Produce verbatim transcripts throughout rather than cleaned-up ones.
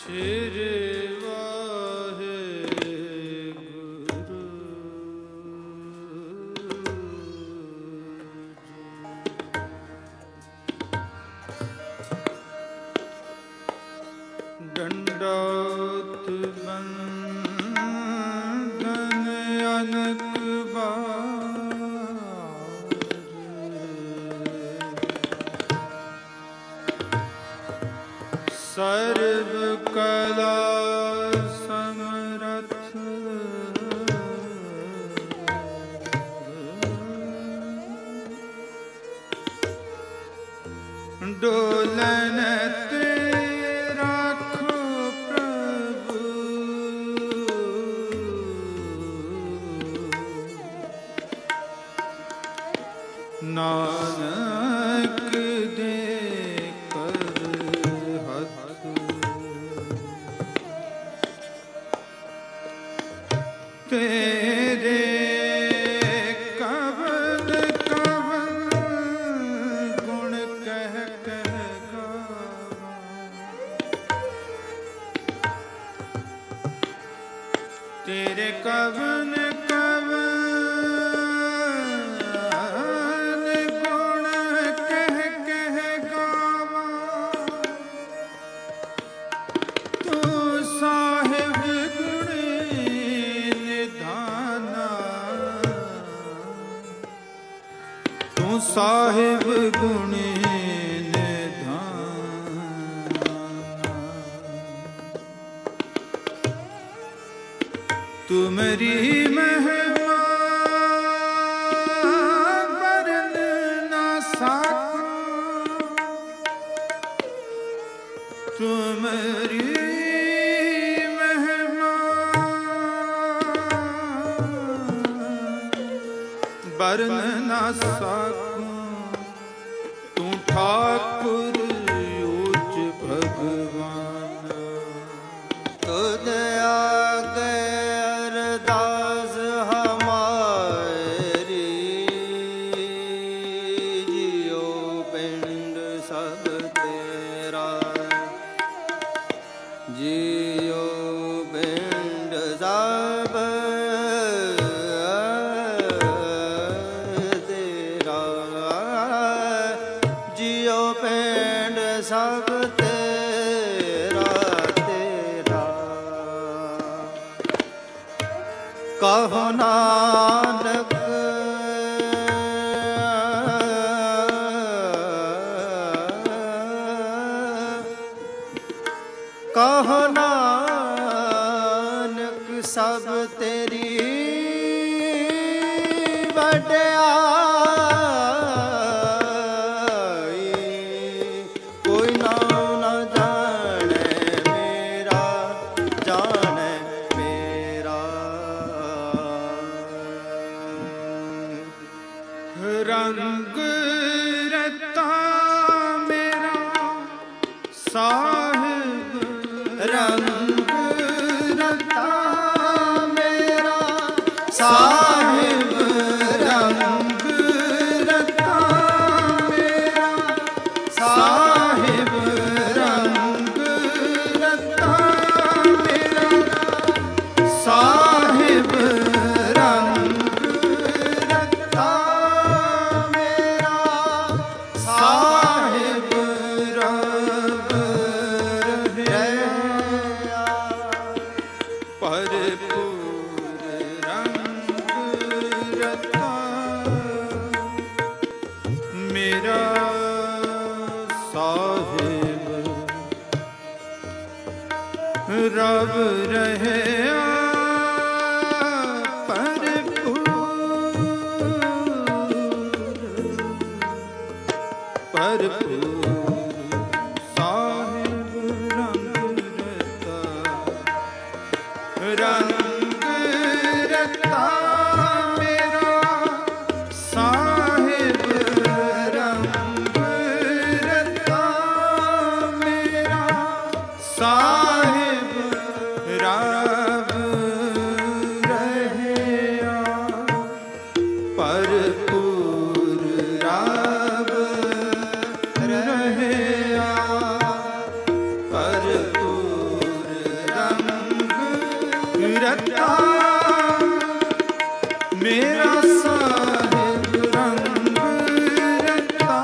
ਡੰਡੋਤ ਬੰਧਨ ਅਨਕ ਬਾਰ, ਸਰਬ ਕਲਾ ਸਮਰਥ, ਡੋਲਨ ਨਾਨਕ ਦੇ ਕਰ ਹੱਥ, ਤੇਰੇ ਕਵਨ ਕਵਨ ਗੁਣ ਕਹਿ ਕਹਿ ਗਾਵਾਂ, ਤੇਰੇ ਕਵਨ ਸਾਹਿਬ ਗੁਣੇ ਨਿਧਾਨ, ਤੁਮਰੀ ਮਹਿਮਾ ਵਰਨ ਨਾ ਸਾਕੋ, ਤੁਮਰੀ ਮਹਿਮਾ ਵਰਨ ਨਾ ਸਾਕੋ, ਠਾਕੁਰ ਊਚ ਭਗਵਾਨ, ਤੁਧ ਆਗੇ ਅਰਦਾਸ ਹਮਾਰੀ, ਜਿਉ ਪਿੰਡ ਸਭ ਤੇਰਾ, ਜਿਉ ਪਿੰਡ ਸਭ ਸਭ ਤੇਰਾ ਤੇਰਾ, ਕਹੋ ਨਾਨਕ ਕਹੋ ਨਾਨਕ ਸਭ ਤੇਰੀ ਵਡਿਆਈ, ਕੋਈ ਨਾਮ ਨਾ ਜਾਣੈ ਮੇਰਾ, ਜਾਣੈ ਮੇਰਾ, ਰੰਗ ਰਤਾ ਮੇਰਾ ਸਾਹਿਬ, ਰੰਗ ਰਤਾ ਮੇਰਾ ਸਾਹਿਬ, ਰੰਗ ਰਤਾ ਮੇਰਾ ਸਾਹਿਬ, ਰੰਗ ਰਤਾ ਮੇਰਾ ਸਾਹਿਬ, ਰੰਗ ਰਤਾ ਮੇਰਾ ਸਾਹਿਬ, ਰਬ ਰਹਿਆ ਭਰਪੂਰ ਰੰਗ ਰਤਾ ਮੇਰਾ ਸਾਹਿਬ, ਰਬ ਰਹਿਆ ਭਰਪੂਰ, ਭਰਪੂਰ ਸਾਹਿਬ ਰੰਗ ਰਤਾ, ਰੰਗ ਰਤਾ ਮੇਰਾ ਸਾਹਿਬ, ਰੰਗ ਰਤਾ ਮੇਰਾ ਸਾਹਿਬ, ਰਬ ਰਹਿਆ ਭਰਪੂਰ, ਰਬ ਰਹਿਆ ਭਰਪੂਰ, मेरा साहिब रंग रता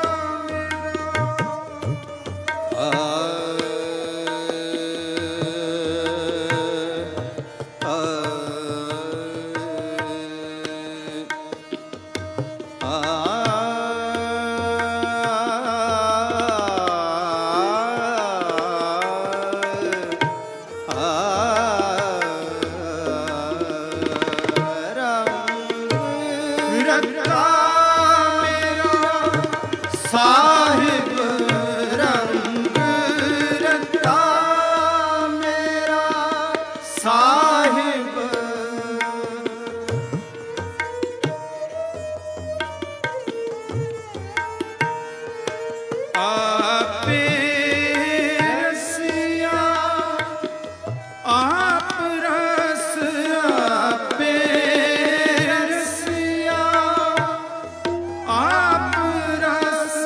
साहिब रंग रता मेरा साहिब आपे रसिया आप रस आपे रसिया आप रस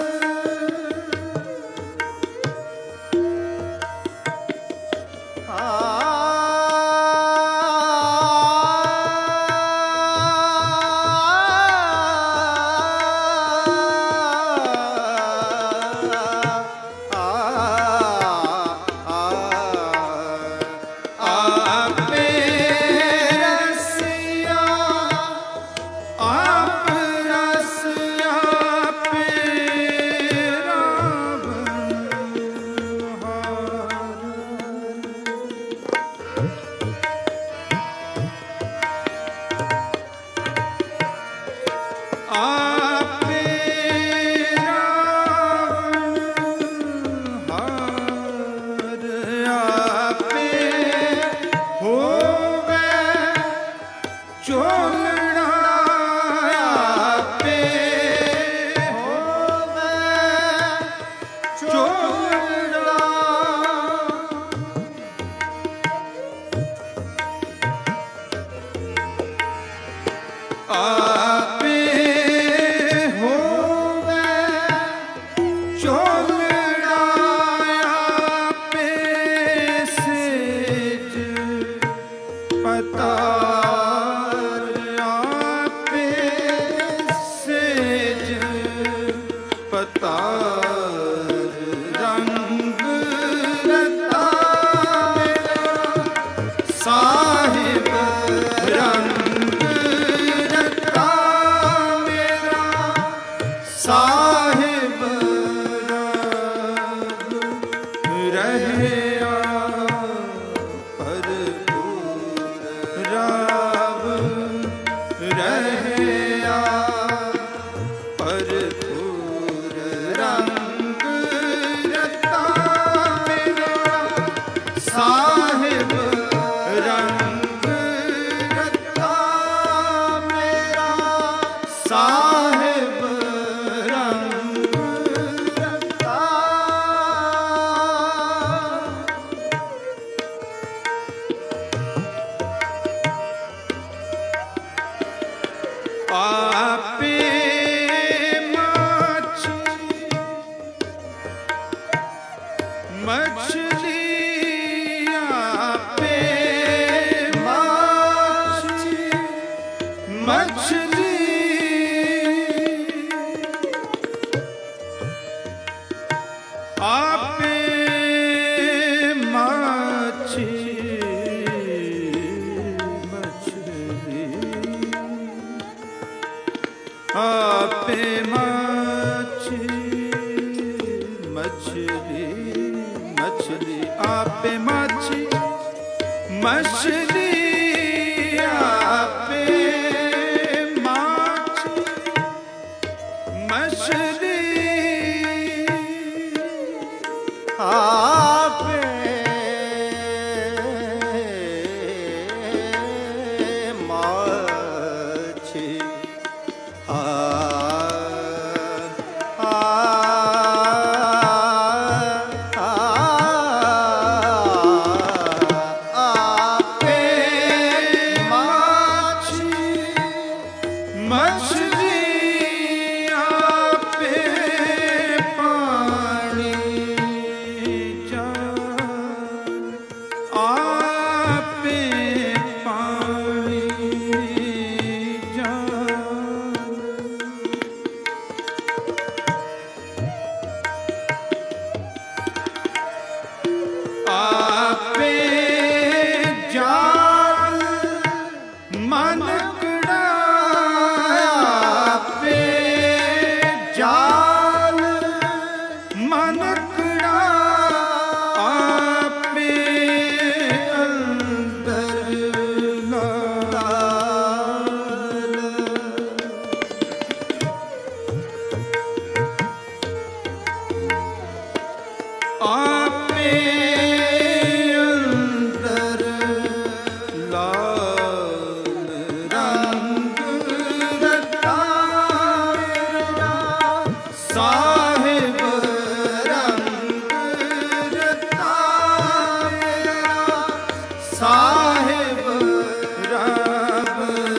ਸਾਹਿਬ ਰੰਗ ਰਤਾ ਮੇਰਾ, ਸਾਹਿਬ ਰਬ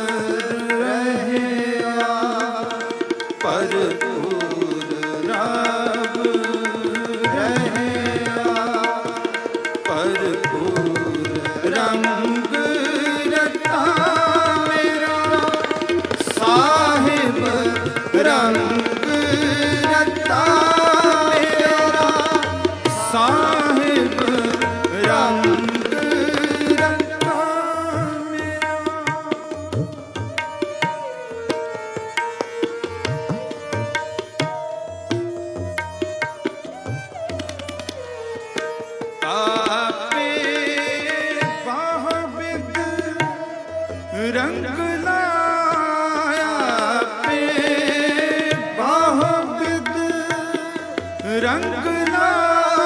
ਰਹਿਆ, ਭਰਪੂਰ ਰਬ ਰਹਿਆ, ਭਰਪੂਰ ਰੰਗ ਰਤਾ ਮੇਰਾ, ਸਾਹਿਬ ਰੰਗ ਰਤਾ ਮੇਰਾ, ਸਾਹਿਬ ਰੰਗ ਰਤਾ ਮੇਰਾ। ਆਪੇ ਬਾਹ ਬਿਦ ਰੰਗ ਲਾਇਆ, ਆਪੇ ਬਾਹ ਬਿਦ ਰੰਗ ਲਾਇਆ,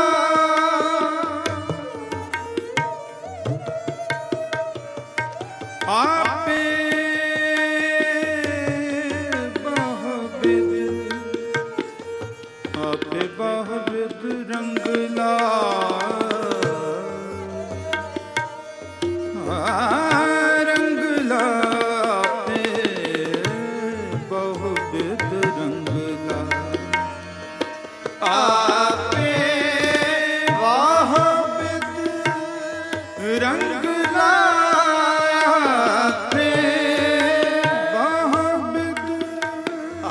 ਆਪੇ ਬਾਹ ਬਿਦ, ਆਪੇ ਬਾਹ ਬਿਦ ਰੰਗ ਲਾਇਆ, ਰੰਗ ਲਾਪੇ ਬਹੁ ਬਿਦ ਰੰਗ ਲਾ, ਆਪੇ ਵਾਹ ਬਿਦ ਰੰਗ ਲਾਇਆ, ਆਪੇ ਵਾਹ ਬਿਦ ਆ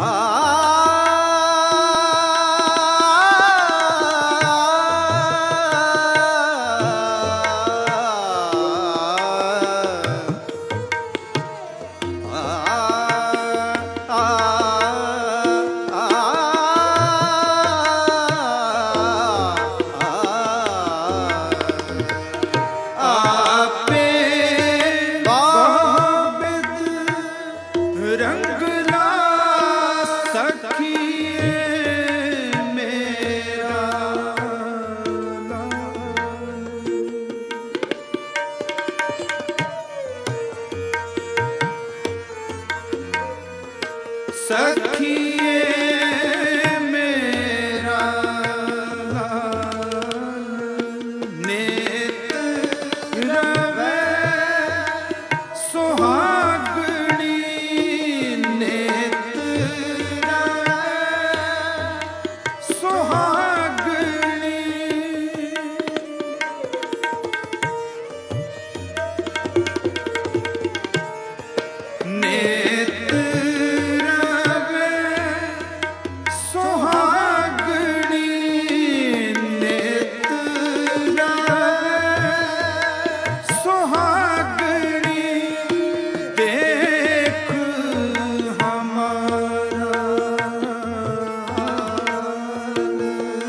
ਰੰਗ ਲਾ ਸਖੀਏ ਮੇਰਾ ਲਾਲ, ਸਖੀਏ ਮੇਰਾ ਲਾਲ, ਨੇਤ ਰਵੈ ਸੁਹਾਗਣੀ, ਨੇਤ ਰਵੈ ਸੁਹਾਗਣੀ, ਨੇਤ ਰਵੈ ਸੁਹਾਗਣੀ, ਨੇਤ ਰਵੈ ਸੁਹਾਗਣੀ, ਦੇਖ ਹਮਾਰਾ ਹਾਲ,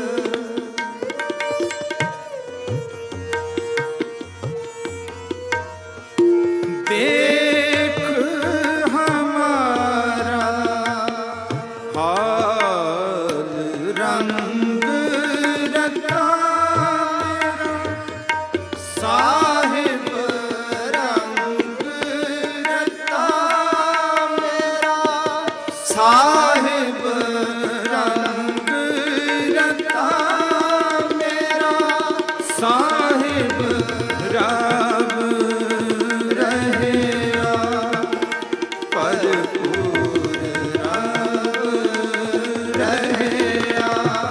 ਦੇਖ ਹਮਾਰਾ ਹਾਲ, ਰੰਗ ਰਤਾ ਮੇਰਾ, ਸਾਹਿਬ ਰੰਗ ਰਤਾ ਮੇਰਾ, ਸਾਹਿਬ ਰੰਗ ਰਤਾ ਮੇਰਾ, ਸਾਹਿਬ ਰਬ ਰਹਿਆ, ਭਰਪੂਰ ਰਬ ਰਹਿਆ,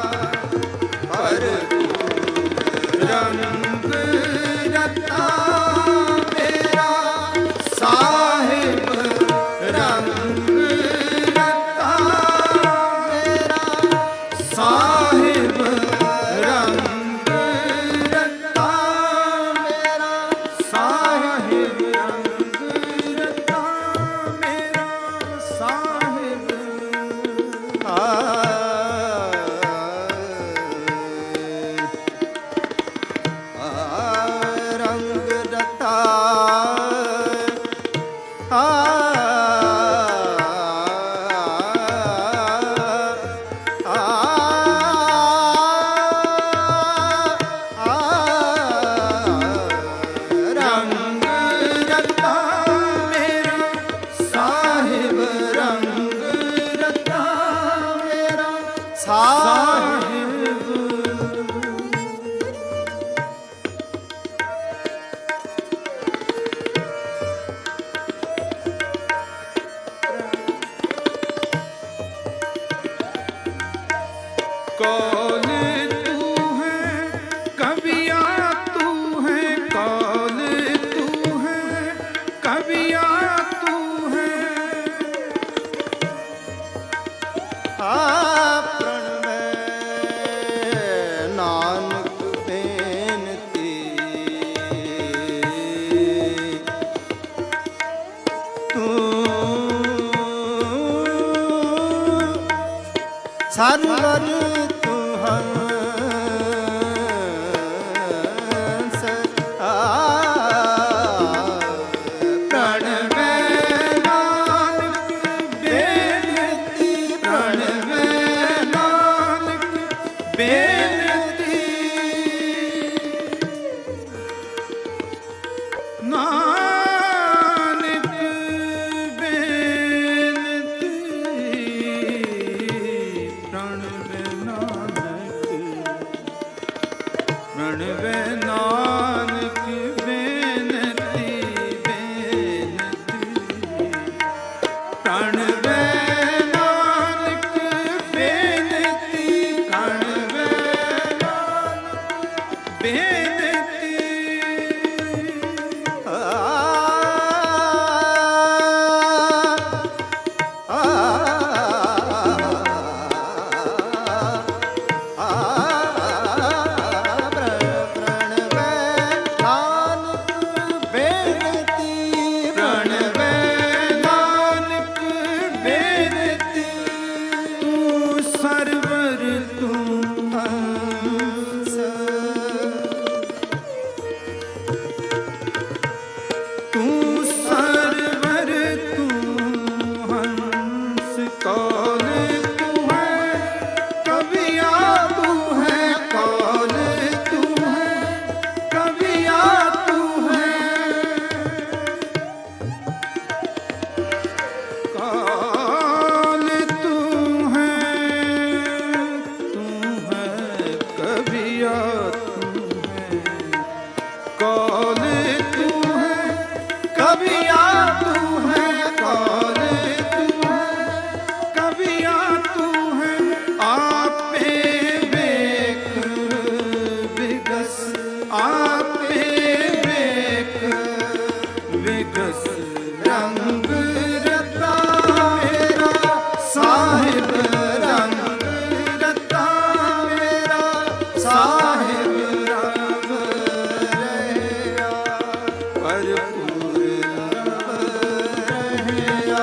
ਭਰਪੂਰ ਰੰਗ ਰਤਾ ਮੇਰਾ, ਸਾਹਿਬ ਰੰਗ ਰਤਾ ਮੇਰਾ, ਸਾਹਿਬ ਰੰਗ ਰਤਾ ਮੇਰਾ, ਸਾਹਿਬ ਰੰਗ ਰਤਾ ਮੇਰਾ, ਸਾਹਿਬ ਆ ਰੰਗ ਰਤਾ ਆ ਰੰਗ ਰਤਾ ਮੇਰਾ, ਸਾਹਿਬ ਰੰਗ कौन तू है कविया तू है, कौन तू है कविया तू है। आ प्रणवै नानक बेनती, तू सरवर तू हंस। आ प्रणवै नानक बेनती, प्रणवै नानक बेनती, नानक बेनती, प्रणवै नानक, प्रणवै नानक बेनती, बेनती, प्रणवै नानक बेनती, प्रणवै नानक बेनती। आ आ आ प्रणवै नानक बेनती, प्रणवै नानक बेनती, तू सरवर तू हंस। तू सरवर तू हंस। कौन तू है कविया तू है, कौन तू है कविया तू है। कौन तू है, तू है कविया तू है, कौन तू है कविया तू है, कौन तू है कविया तू है। आपे वेख विगस, आपे वेख विगस रंग रता मेरा साहिब, रंग रता मेरा साहिब, रंग रहया भरपूर रहया,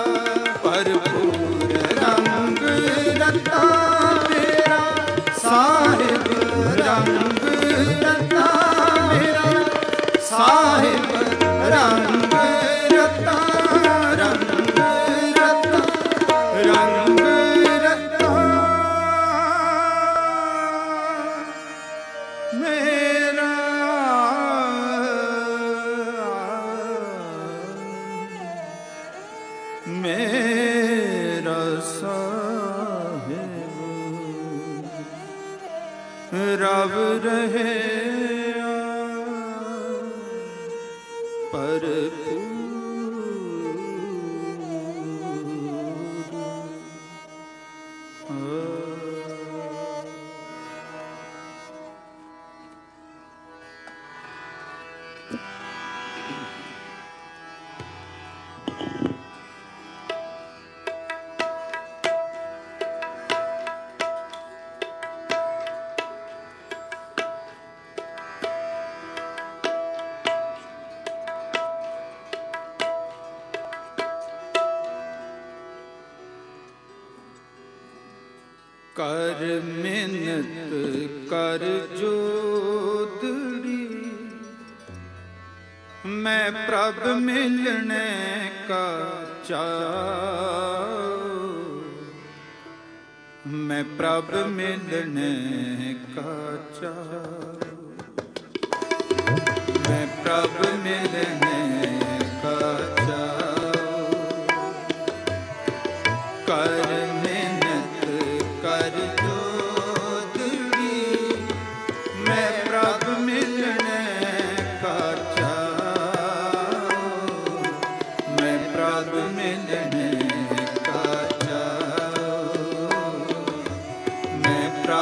भरपूर रंग रता मेरा साहिब, रंग रता मेरा साहिब, रंग रता, रंग रता, रंग रता मेरा मेरा साहिब रब रहे कर मिन्नत कर जोदड़ी, मैं प्रभ मिलने का चाहूं, मैं प्रभ मिलने का चाहूं, मैं प्रभ मिलने का चाहूं। कर कर जोदड़ी, मैं प्रभ मिलने का चाहूं, मैं प्रभ मिलने का चाहूं, मैं प्रभ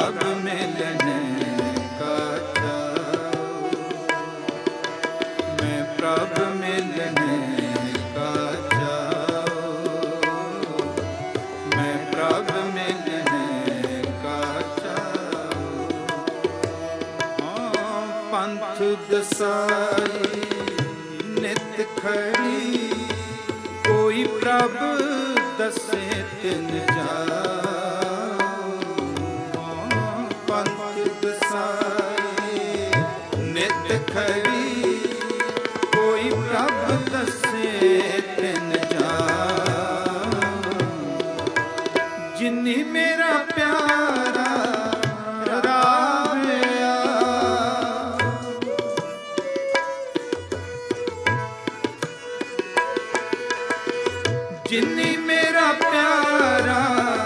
ਦਸਾਈ ਨਿਤ ਖੜੀ, ਕੋਈ ਪ੍ਰਭ ਦਸੇ ਤਿਨ ਜਾਓ। ਪੰਥ ਦਸਾਈ ਨਿਤ ਖੜੀ, ਕੋਈ ਪ੍ਰਭ ਦਸੇ ਤਿਨ ਜਾਓ। ਜਿਨੀ ਮੇਰਾ ਪਿਆਰਾ ਰਾਵਿਆ, ਜਿਨੀ ਮੇਰਾ ਪਿਆਰਾ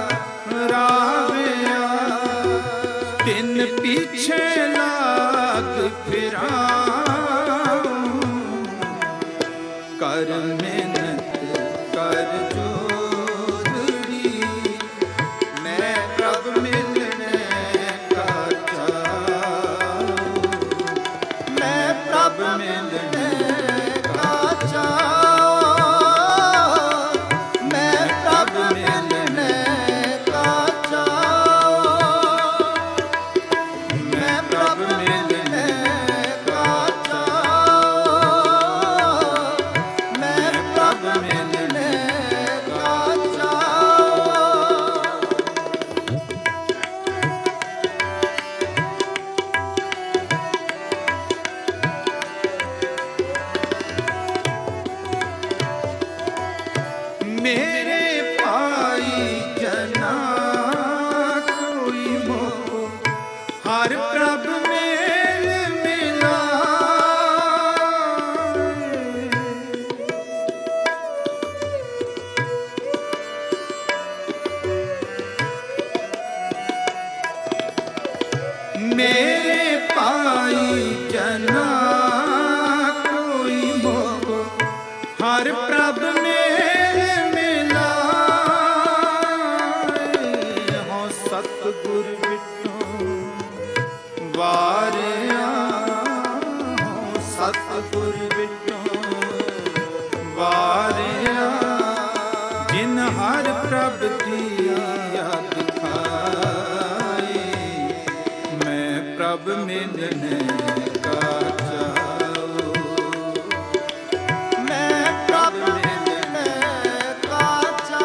ਰਾਵਿਆ, ਤਿਨ ਪਿੱਛੇ ਲਾਗ ਫਿਰਾਂ। ਕਰ ਮਿਹਨਤ ਕਰ ਜੋਦੜੀ, ਮੈਂ ਪ੍ਰਭ ਮਿਲਣੇ ਕਾ ਚਾਉ। ਮੈਂ ਪ੍ਰਭ ਮਿਲਣੇ ਕਾ ਚਾਉ। ਮੈਂ ਪ੍ਰਭ ਮਿਲਣੇ ਕਾ ਚਾਉ। ਮੈਂ ਪ੍ਰਭ ਮਿਲਣੇ ਕਾ ਚਾਉ। ਮੈਂ ਪ੍ਰਭ ਮਿਲਣੇ ਕਾ ਚਾਉ। ਮੇਰੇ ਭਾਈ ਜਨਾ ਕੋਈ ਮੋਹ, ਹਰ ਪ੍ਰਭ ਮੇਲ ਮਿਲਾਏ। ਮੇਰੇ ਭਾਈ ਜਨਾ ਕੋਈ ਮੋਹ, ਹਰ ਪ੍ਰਭ ਮੇਲ ਮਿਲਾਏ। ਹੋ ਸਤਿਗੁਰ ਵਿਟੋ ਵਾਰਿਆ, ਹੋ ਸਤਿਗੁਰ ਵਿਟੋ ਵਾਰਿਆ। ਜਿਨ ਹਰ ਪ੍ਰਭ ਦੀ ਯਾਦ ਖਾਈ, ਮੈਂ ਪ੍ਰਭ ਮਿਲਣੇ ਕਾ ਚਾਉ। ਮੈਂ ਪ੍ਰਭ ਮਿਲਣੇ ਕਾ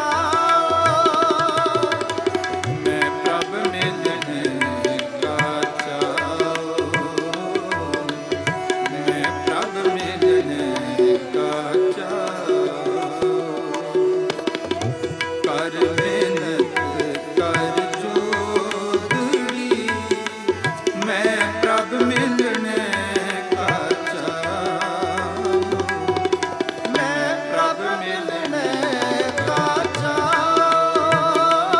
ਚਾਉ। ਮੈਂ ਪ੍ਰਭ ਮਿਲਣੇ ਕਾ ਚਾਉ। ਮੈਂ ਪ੍ਰਭ ਮਿਲਣੇ ਕਾ ਚਾਉ। ਕਰ ਮਿਹਨਤ ਕਰ ਜੋਦੜੀ, ਮੈਂ ਪ੍ਰਭ ਮਿਲਣੇ ਕਾ ਚਾਉ। ਮੈਂ ਪ੍ਰਭ ਮਿਲਣੇ ਕਾ ਚਾਉ।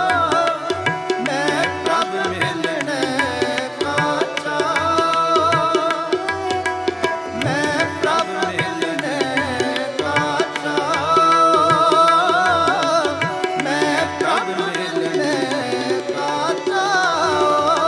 ਮੈਂ ਪ੍ਰਭ ਮਿਲਣੇ ਕਾ ਚਾਉ। ਮੈਂ ਪ੍ਰਭ ਮਿਲਣੇ ਕਾ ਚਾਉ। ਮੈਂ ਪ੍ਰਭ ਮਿਲਣੇ ਕਾ ਚਾਉ।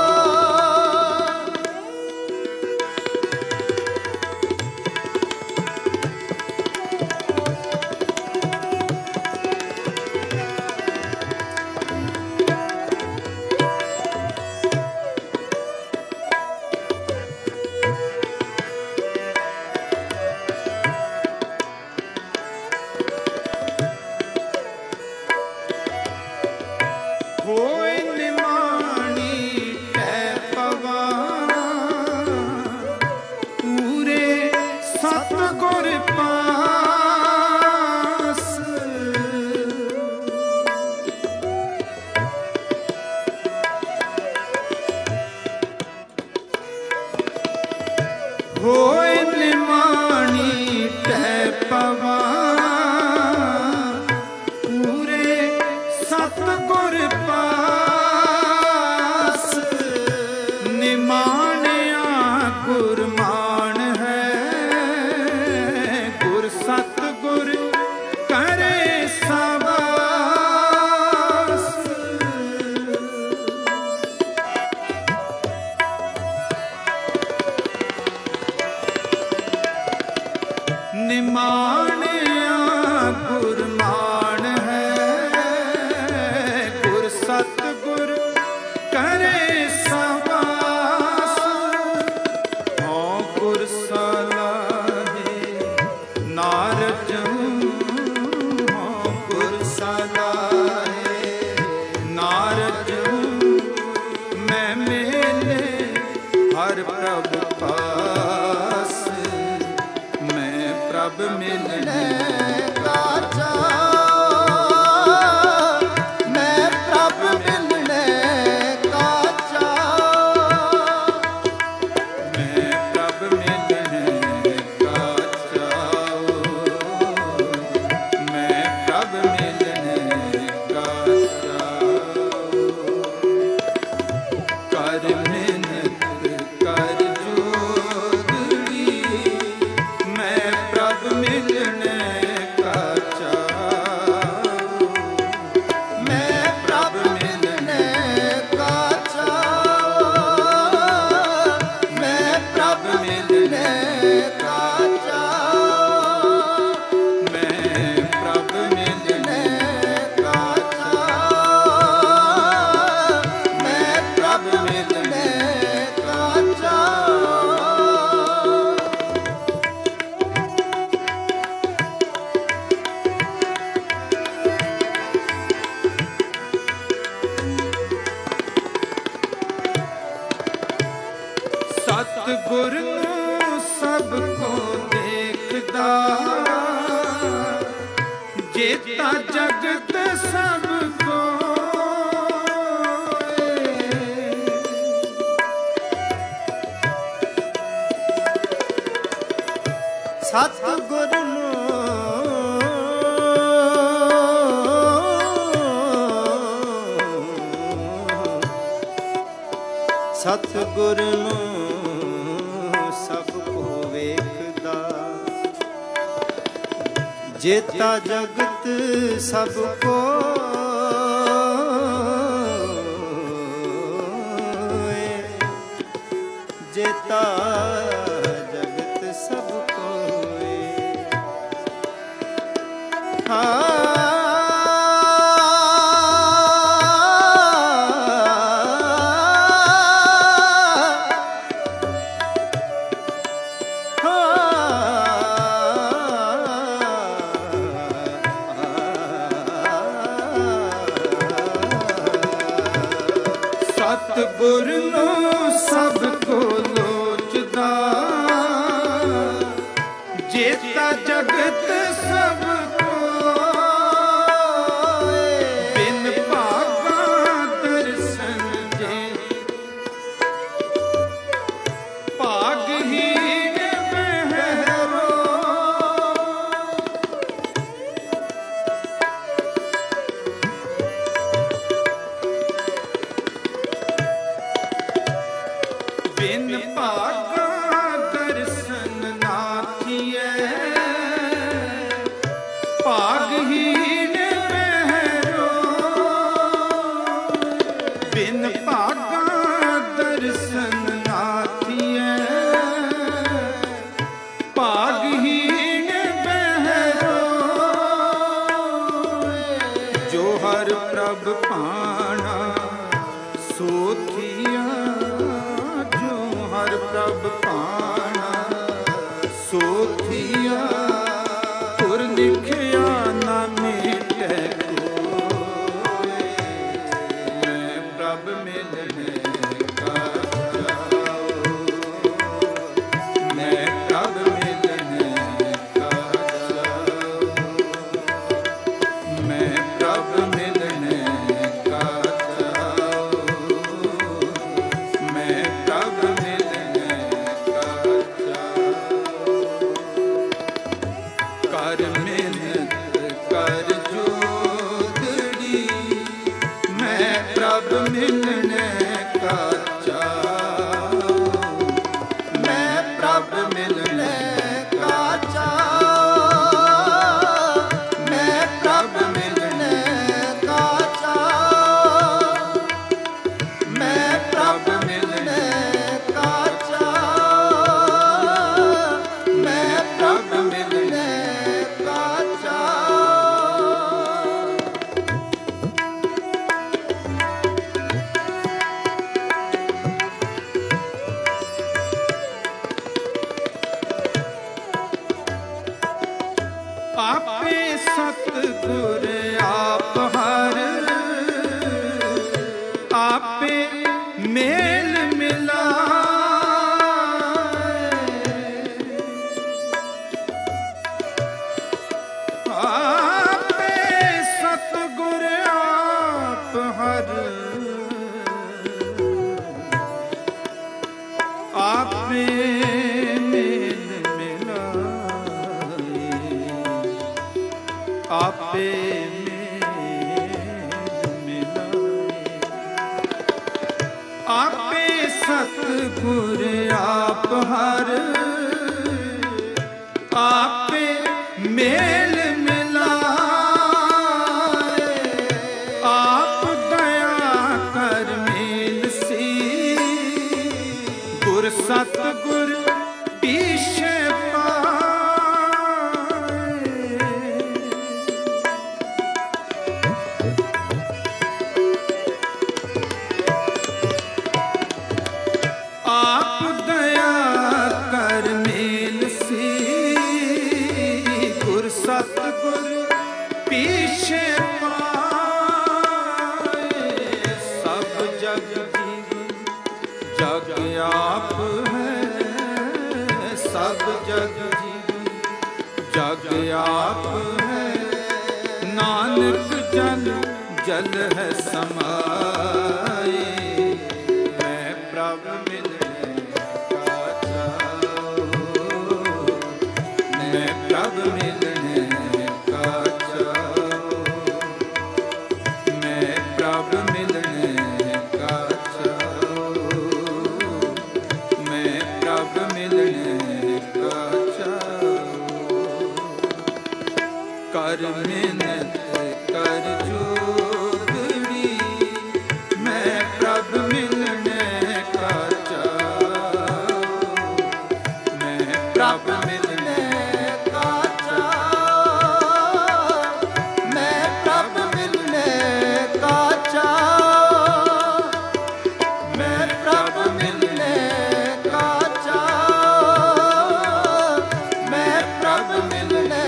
ਹੋਏ ਨਿਮਾਣੀ ਟੈ ਪਵਾ, ਪੂਰੇ ਸਤਿਗੁਰ ਪਾਸ। ਹੋਏ ਨਿਮਾਣੀ ਟੈ ਪਵਾ, ਪੂਰੇ ਸਤਿਗੁਰ ਪਾਸ। ਨਿਮਾਣਿਆ ਗੁਰਮਾਨ ਹੈ, ਗੁਰ ਸਤਿਗੁਰ ਕਰੇ ਸਵਾਸ। ਨਿਮਾਣਿਆ ਗੁਰਮਾਨ ਹੈ, ਸਤਿਗੁਰ ਨੂੰ ਸਭ ਕੋ ਦੇਖਦਾ, ਜੇਤਾ ਜਗਤ ਸਭ ਕੋਇ। ਸਤਿਗੁਰ ਨੂੰ ਸਤਿਗੁਰ ਨੂੰ ਸਭ ਕੋ ਵੇਖਦਾ, ਜੇਤਾ ਜਗਤ ਸਭ ਕੋਇ। ਜੇਤਾ ਜਗਤ ਸਭ ਕੋਇ। ਹਾਂ ਸਤਿਗੁਰ ਨੂੰ ਸਭ ਕੋ ਲੋਚਦਾ, ਜੇਤਾ ਜਗਤ ਸਭ ਕੋਇ। ਬਿਨ ਭਾਗਾ ਦਰਸ਼ਨ ਜੇ ਭਾਗਹੀਣ ਬਹਿਰੋ। ਬਿਨ ਭਾਗਾ ਦਰਸ਼ਨ ਨਾ ਥੀਐ, ਭਾਗਹੀਣ ਬਹਿਰੋ। ਬਿਨ ਭਾਗਾ ਦਰਸ਼ਨ ਨਾ ਥੀਐ, ਭਾਗਹੀਣ ਬਹਿਰੋ। ਜੋ ਹਰ ਪ੍ਰਭ ਭਾਣਾ ਸੋ ਥੀਆ, ਹਰ ਪ੍ਰਭ ਭਾਣਾ ਸੋ ਥੀਆ। ਤੁਰ ਲਿਖਿਆ ਨਾ ਮੇਟੈ ਕੋਇ, ਮੈਂ ਪ੍ਰਭ ਮਿਲਨੇ ਕਾ ਜਾਉ। ਮੈਂ ਪ੍ਰਭ ਮਿਲਨੇ ਕਾ ਜਾਉ। ਮੈਂ ਪ੍ਰਭ ਮਿਲਨੇ ਕਾ ਜਾਉ। ਮੈਂ ਪ੍ਰਭ ਕਰ ਮਿਹਨਤ ਕਰ ਜੋਦੜੀ, ਮੈਂ ਪ੍ਰਭ ਮਿਲਣੇ ਕਾ ਚਾਉ। ਮੈਂ ਪ੍ਰਭ ਮਿਲਣੇ ਕਾ ਚਾਉ। ਮੈਂ ਪ੍ਰਭ ਮਿਲਣੇ ਕਾ ਚਾਉ। ਮੈਂ ਪ੍ਰਭ ਮਿਲਣੇ ਕਾ ਚਾਉ। ਮੈਂ ਪ੍ਰਭ ਮਿਲਣੇ ਆਪੇ ਸਤਿਗੁਰ ਆਪ ਹਰ, ਆਪੇ ਮੇਲ ਮਿਲਾਏ। ਆਪੇ ਸਤਿਗੁਰ ਆਪ ਹਰ, ਆਪੇ ਆਪੇ ਮੇਲ सतगुर आप हर आपे मेल मिलाए, आप दया कर मेल सी गुर सतगुर पीछे सतगुर पीछे पाए, सब जग जीवन जग आप है, सब जग जीवन जग आप है, नानक जल जल है समाए, मैं प्रभु मिलने का चाहूं, मैं प्रभु मिलने कर मिन्नत कर जोगड़ी, मैं प्रभु मिलने का चाहूं, मैं प्रभु मिलने का चाहूं, मैं प्रभु मिलने का चाहूं, मैं प्रभु मिलने का चाहूं, मैं प्रभु मिलने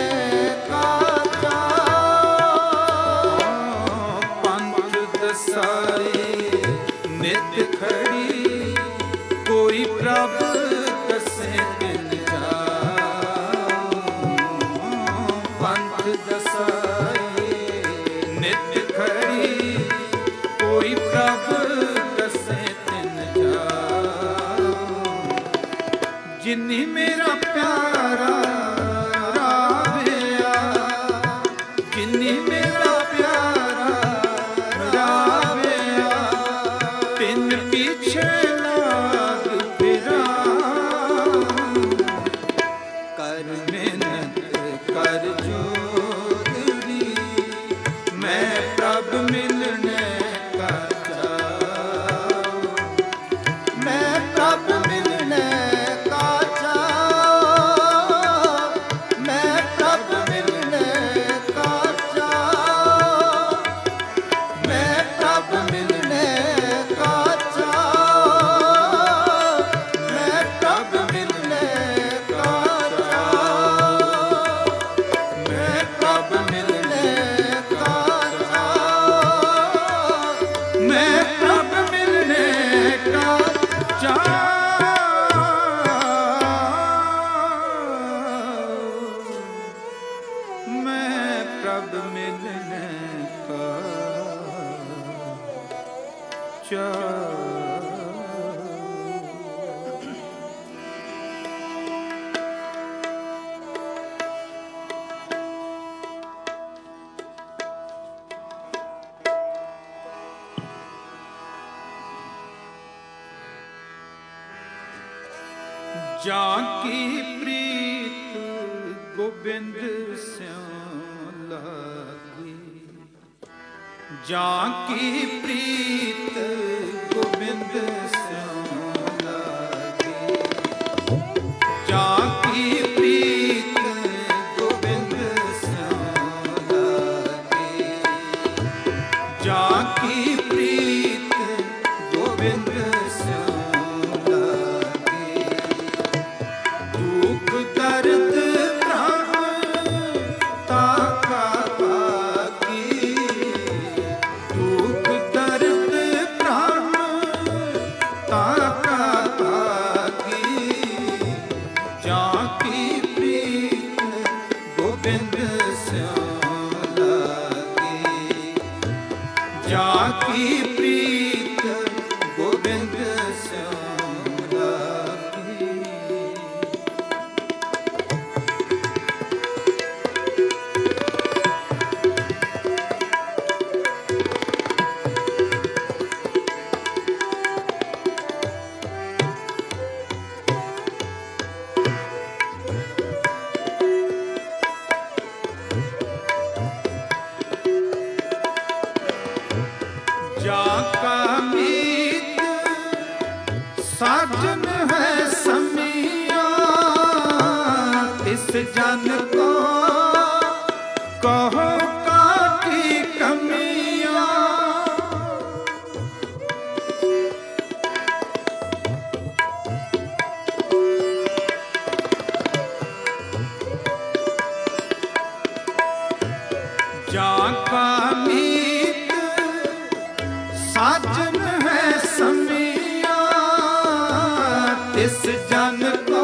नित खड़ी कोई प्रभ कसे मिल जाऊं, पंथ दसाई नित खड़ी कोई प्रभ कसे तिन जाऊं, जिन्हीं मेरा प्यारा राविया, जिन्हीं मेरा प्यारा राविया, तिन पीछे लाग फिरा, कर मेहनत कर जोगड़ी, मैं प्रभु मिलने का चाहूं, मैं प्रभु मिलने का चाहूं, मैं प्रभु मिलने का चाहूं, मैं प्रभु मिलने का चाहूं, मैं प्रभु मिलने का चाहूं, मैं प्रभु मिलने का चाहूं, मैं प्रभु मिलने का चाहूं, मैं प्रभु मिलने का चाहूं। जाकी प्रीत गोबिंद स्यों लागी, जाकी प्रीत गोबिंद स्यों लागी, जाकी प्रीत गोबिंद स्यों लागी, जाकी प्रीत गोबिंद स्यों लागी, दुख दर्द ताका बाकी, दुख दर्द प्राण ताका बाकी, जाकी प्रीत गोबिंद स्यों लागी, जाकी प्रीत गोबिंद स्यों लागी। जाका मीत साजन है समिया, तिस जन को कहो काकी कमिया। जाका मीत साजन है समिया, तिस जन को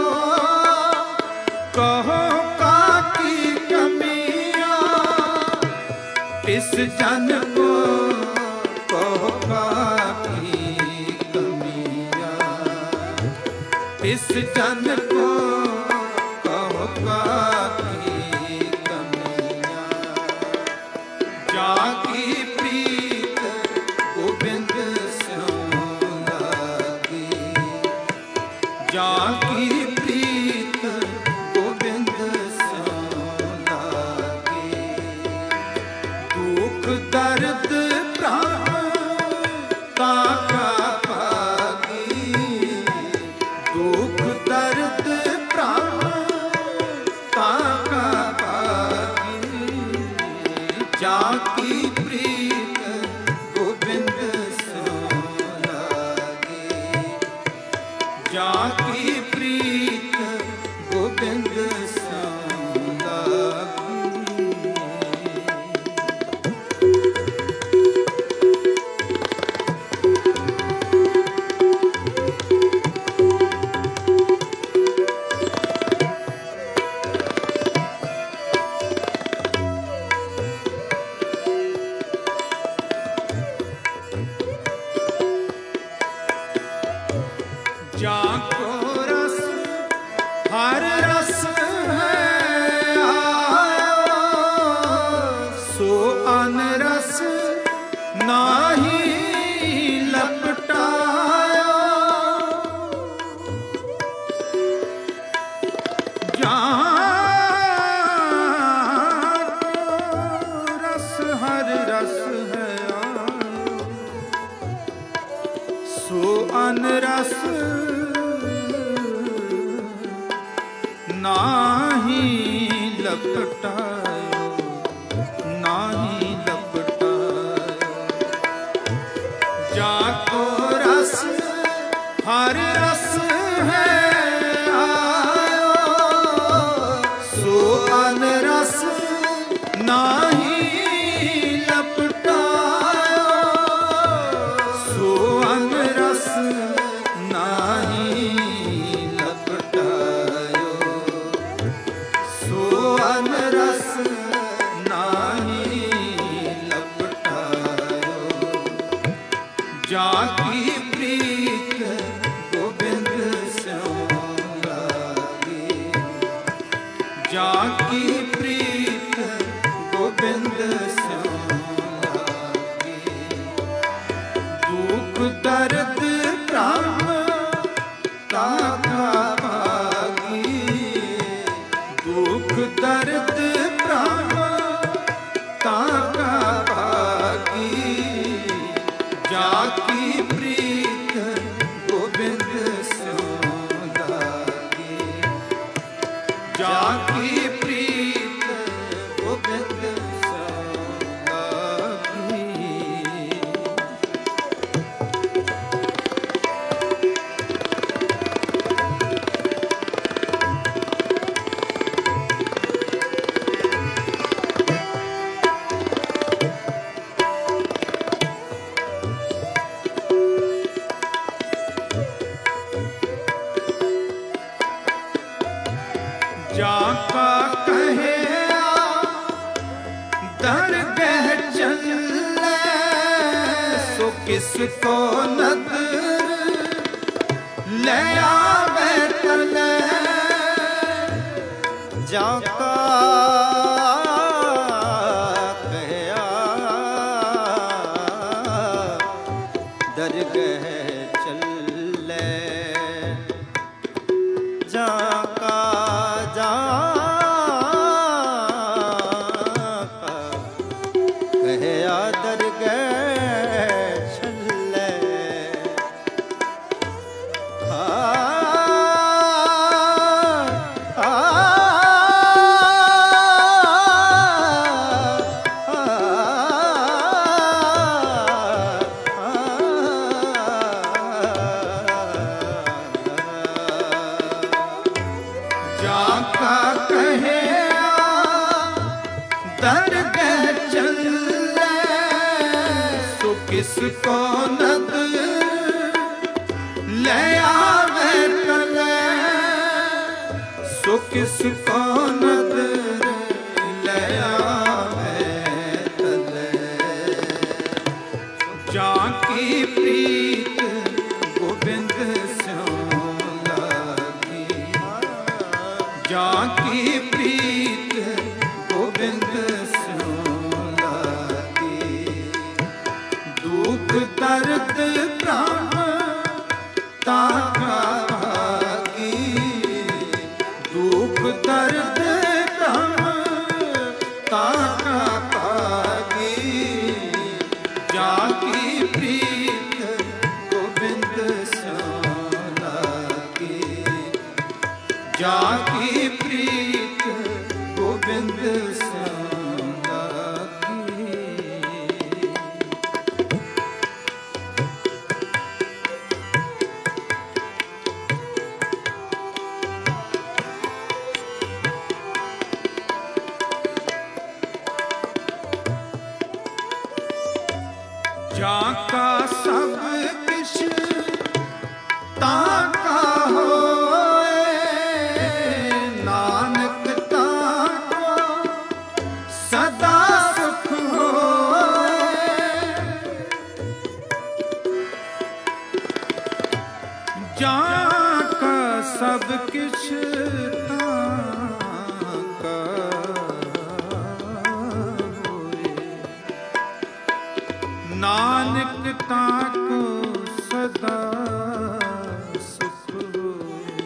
कहो काकी कमिया। तिस जन को कहो काकी कमिया, तिस जन को कहो काकी कमिया। जाकी प्रीत गोबिंद स्यों लागी, जाकी प्रीत गोबिंद स्यों लागी। दुख दर्द प्राण ताका पागी, दुख दर्द प्राण ताका पागी। जाकी प्रीत गोबिंद स्यों लागी, जाकी प्रीत गोबिंद स्यों लागी। जाको रस हर रस है आया, सो अन रस नाही लपटाया। जाको रस हर रस है आया, सो अन रस नाही लपटायो, नाही लपटायो। जाको रस हर रस है आयो, सो अन रस नाही लपटायो, सो अन रस नाही लपटायो, सो अन रस नाही लपटायो। जाकी प्रीत गोबिंद स्यों लागी, जाकी प्रीत गोबिंद स्यों लागी। दुख दर्द प्राण ताका पागी, दुख दर्द प्राण ताका पागी। जाकी प्रीत गोबिंद स्यों लागी, जाकी प्रीत गोबिंद स्यों लागी। जाका कहे दरगह चले, सो किसको नदर ले आवे तले। जाका कहया दरगह चले, जाका जाका कहया दरगह किसको नदर ले आवे तले, सो किसको नदर ले आवे तले। जाकी प्रीत गोबिंद स्यों लागी, जाकी प्रीत गोबिंद स्यों लागी। दुख दर्द प्राण ताका भागी, दुख दर्द प्राण ताका भागी। जाकी प्रीत गोबिंद स्यों लागी, जाकी प्रीत गोबिंद स्यों लागी। जाका सब किश ताका होए, नानक ताको सदा सुख होए। जाका सब किश ताका नानक ताको सदा सुख होए।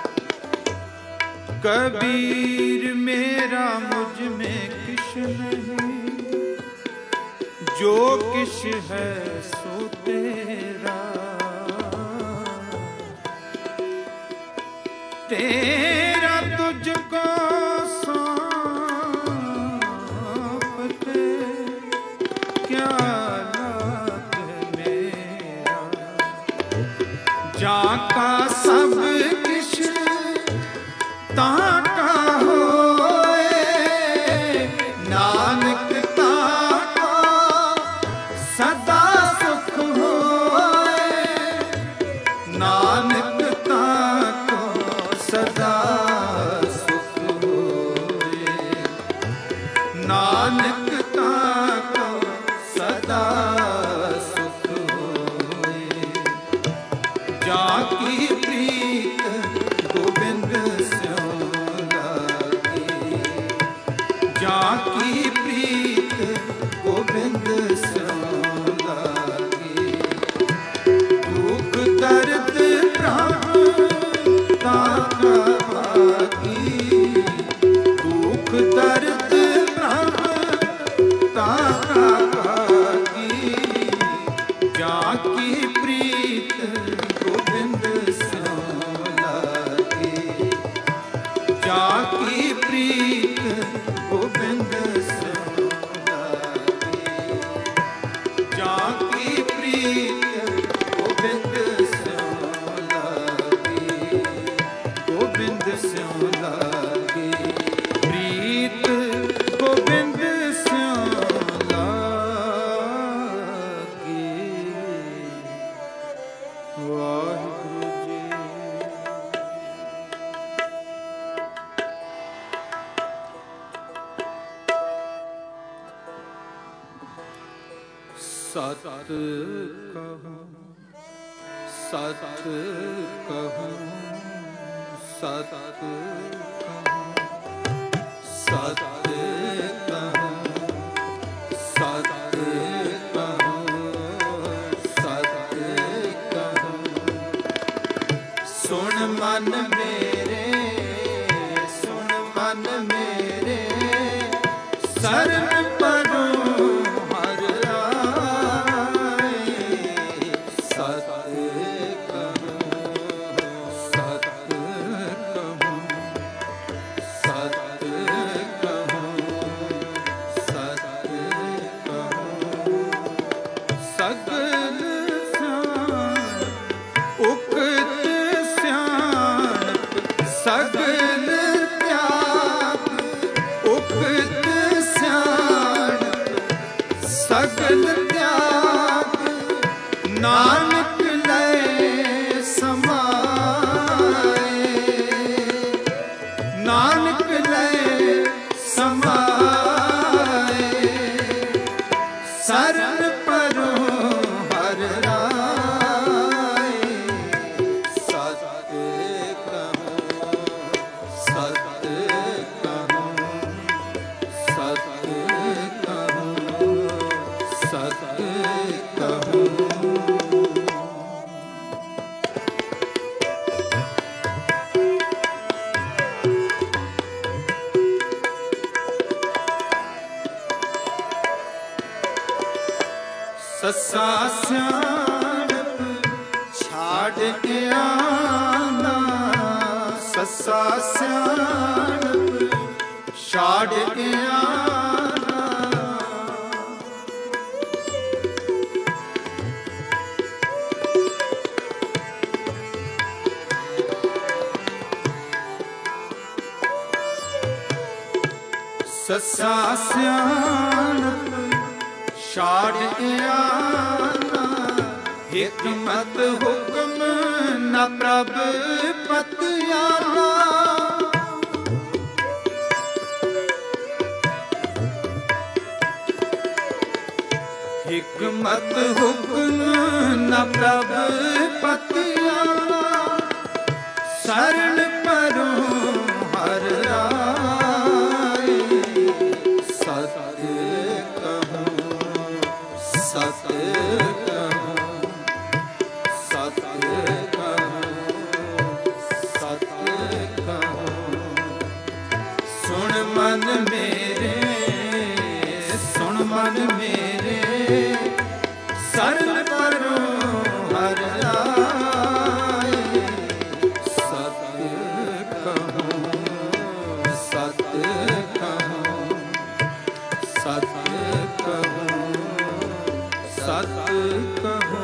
कबीर मेरा मुझ में किश नहीं, जो किश है सो तेरा। तेरा तुझको सौंपते क्या जाका सब किश ताका होए, नानक ताको सदा सुख होए। नानक ताको सदा सुख होए, नानक ताको सदा सुख होए। जाकी प्रीत गोबिंद स्यों लागी, जाकी प्रीत गोबिंद स्यों लागी। दुख दर्द प्राण ताका भागी, दुख दर्द प्राण ताका भागी। जाकी प्रीत गोबिंद स्यों लागी, जाकी प्रीत गोबिंद स्यों लागी, जाकी प्रीत गोबिंद स्यों लागी, गोबिंद स्यों लागी। प्रीत गोबिंद स्यों लागी। वाहिगुरु जी। सत कहूं सत कहूं सत कहूं सत कहूं सत कहूं सत कहूं। सुन मन मेरे सुन मन मेरे शरण परो हर आए। सत कहूं सत कहूं नानक लय समाए, नानक लय समाए, शरण परो हर राय। सत कहूँ सत कहूँ सत कहूँ सत कहूँ। ससा सियाणप छाड़ के आना, ससा सियाणप छाड़ के आना। ससा सियाणप छाड़ के आना, हिकमत हुक्म न प्रभ पतियाना। हिकमत हुक्म न प्रभ पतियाना, शरण परो हर राय। सत कहूँ सत कहूँ सत कहूँ सत कहूँ। सुन मन मेरे, सुन मन मेरे, शरण परो हर राय। सत कहूँ सत कहूँ सत कहूँ सत कहूँ।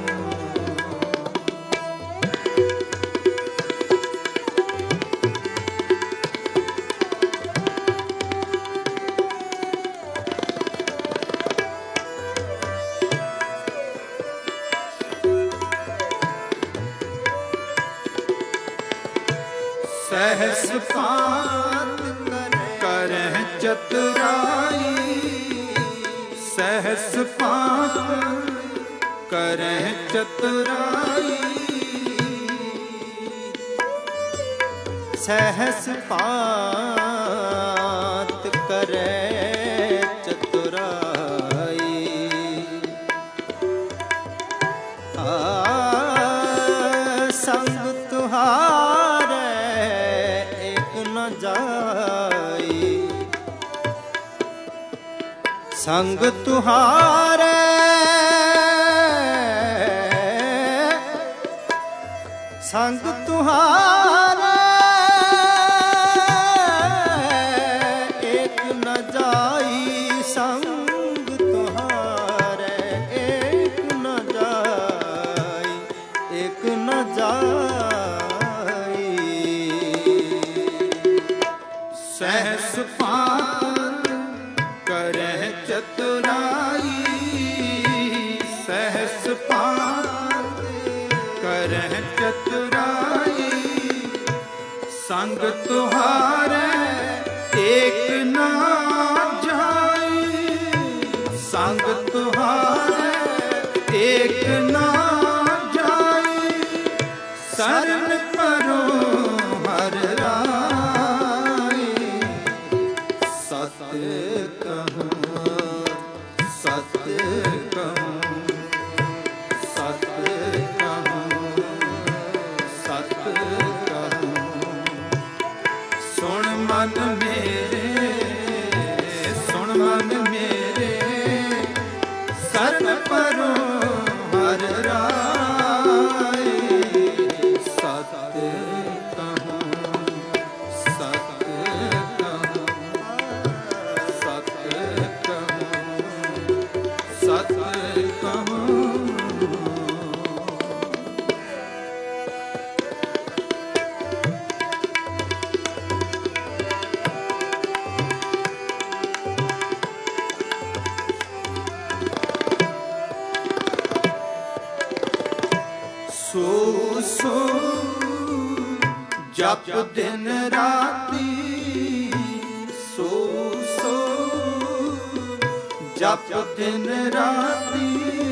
सहस पात करह चतुराई, सहस पात करह चतुराई। सहस पात करे चतुराई, आ संग तुहारे एक न जाई। संग तुहारे संग तुहारे एक न जाई। संग तुहारे एक न जाई, एक न जाई। सहस पात करह चतुराई, सहस पात करह चतुराई। संग तुहारे एक ना जाई, संग तुहारे एक ना जाई। शरण परो हर राय। सत कहूँ सत कहूँ सत कहूँ सत कहूँ। सुन मन मेरे, सुन मन मेरे, शरण परो हर राय। सत ਸੋ ਸੋ ਜਪ ਦਿਨ ਰਾਤੀ, ਸੋ ਸੋ ਜਪ ਦਿਨ ਰਾਤੀ,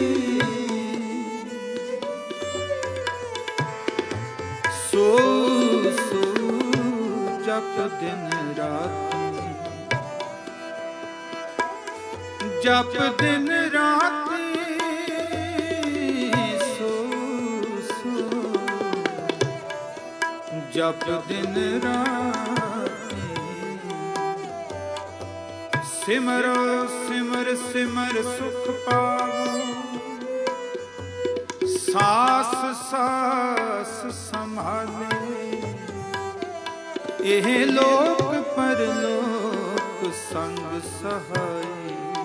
ਸੋ ਸੋ ਜਪ ਦਿਨ ਰਾਤੀ, ਜਪ ਦਿਨ ਰਾਤੀ, ਸੋ ਸੋ ਜਪ ਦਿਨ ਰਾਤੀ। ਸਿਮਰੋ ਸਿਮਰ ਸਿਮਰ ਸੁਖ ਪਾਵੋ, ਸਾਸ ਸਾਸ ਸੰਭਾਲੇ, ਇਹ ਲੋਕ ਪਰਲੋਕ ਸੰਗ ਸਹਾਈ,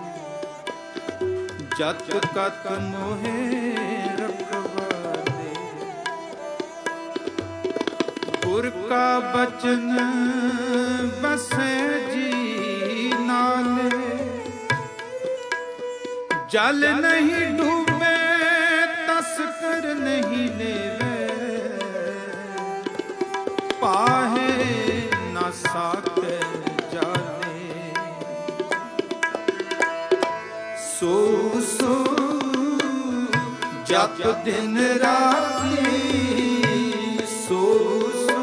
ਜਤ ਕਤ ਮੋਹਿ ਰਖਵਾਲੇ। ਗੁਰ ਕਾ ਬਚਨ ਬਸੈ ਜੀ ਨਾਲੇ, ਜਲ ਨਹੀਂ ਡੂਬੇ ਤਸਕਰ ਨਹੀਂ ਲੇਵੇ, ਪਾਹੇ ਨਾ ਸਾਕੇ ਜਾਣੇ। ਸੋ ਸੋ ਜਪ ਦਿਨ ਰਾਤੀ, ਸੋ ਸੋ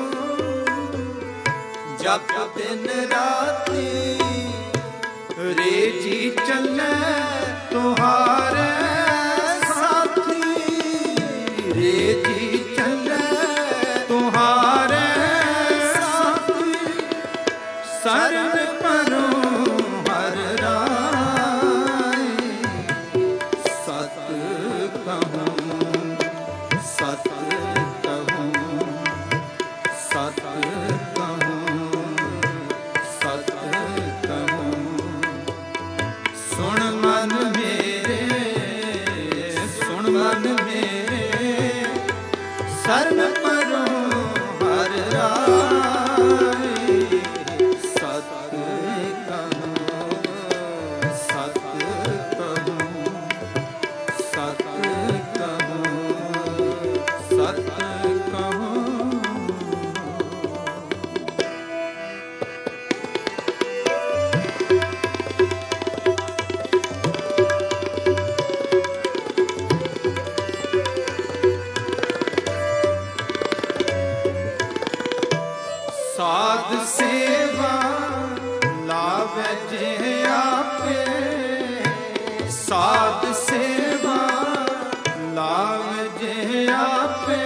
ਜਪ ਦਿਨ ਰਾਤੀ, ਰੇ ਜੀ ਚੱਲੇ ਤੁਹਾਰੇ ਸਾਥੀ, ਰੇ ਜੀ ਚੱਲੇ ਤੁਹਾਰੇ ਸਾਥੀ, ਸਰਨ ਪਰੋ ਹਰ ਰਾਏ, ਸਤ ਕਹੂੰ ਸਤ ਕਹੂੰ ਸਤ ਕਹੂੰ ਸਤ ਕਹੂੰ। ਸੁਣ ਮਨ ਮੇਰੇ, ਸੁਣ ਮਨ ਮੇਰੇ, ਸਰਨ ਪਰੋ ਹਰ ਰਾਏ, ਸਤ ਕਹੂੰ ਸਤ ਕਹੂੰ ਸਤ ਕਹੂੰ ਸਤ ਕਹੂੰ। ਸਾਧ ਸੇਵਾ ਲਾਵੈ ਜੇ ਆਪੇ, ਸਾਧ ਸੇਵਾ ਲਾਵੈ ਜੇ ਆਪੇ,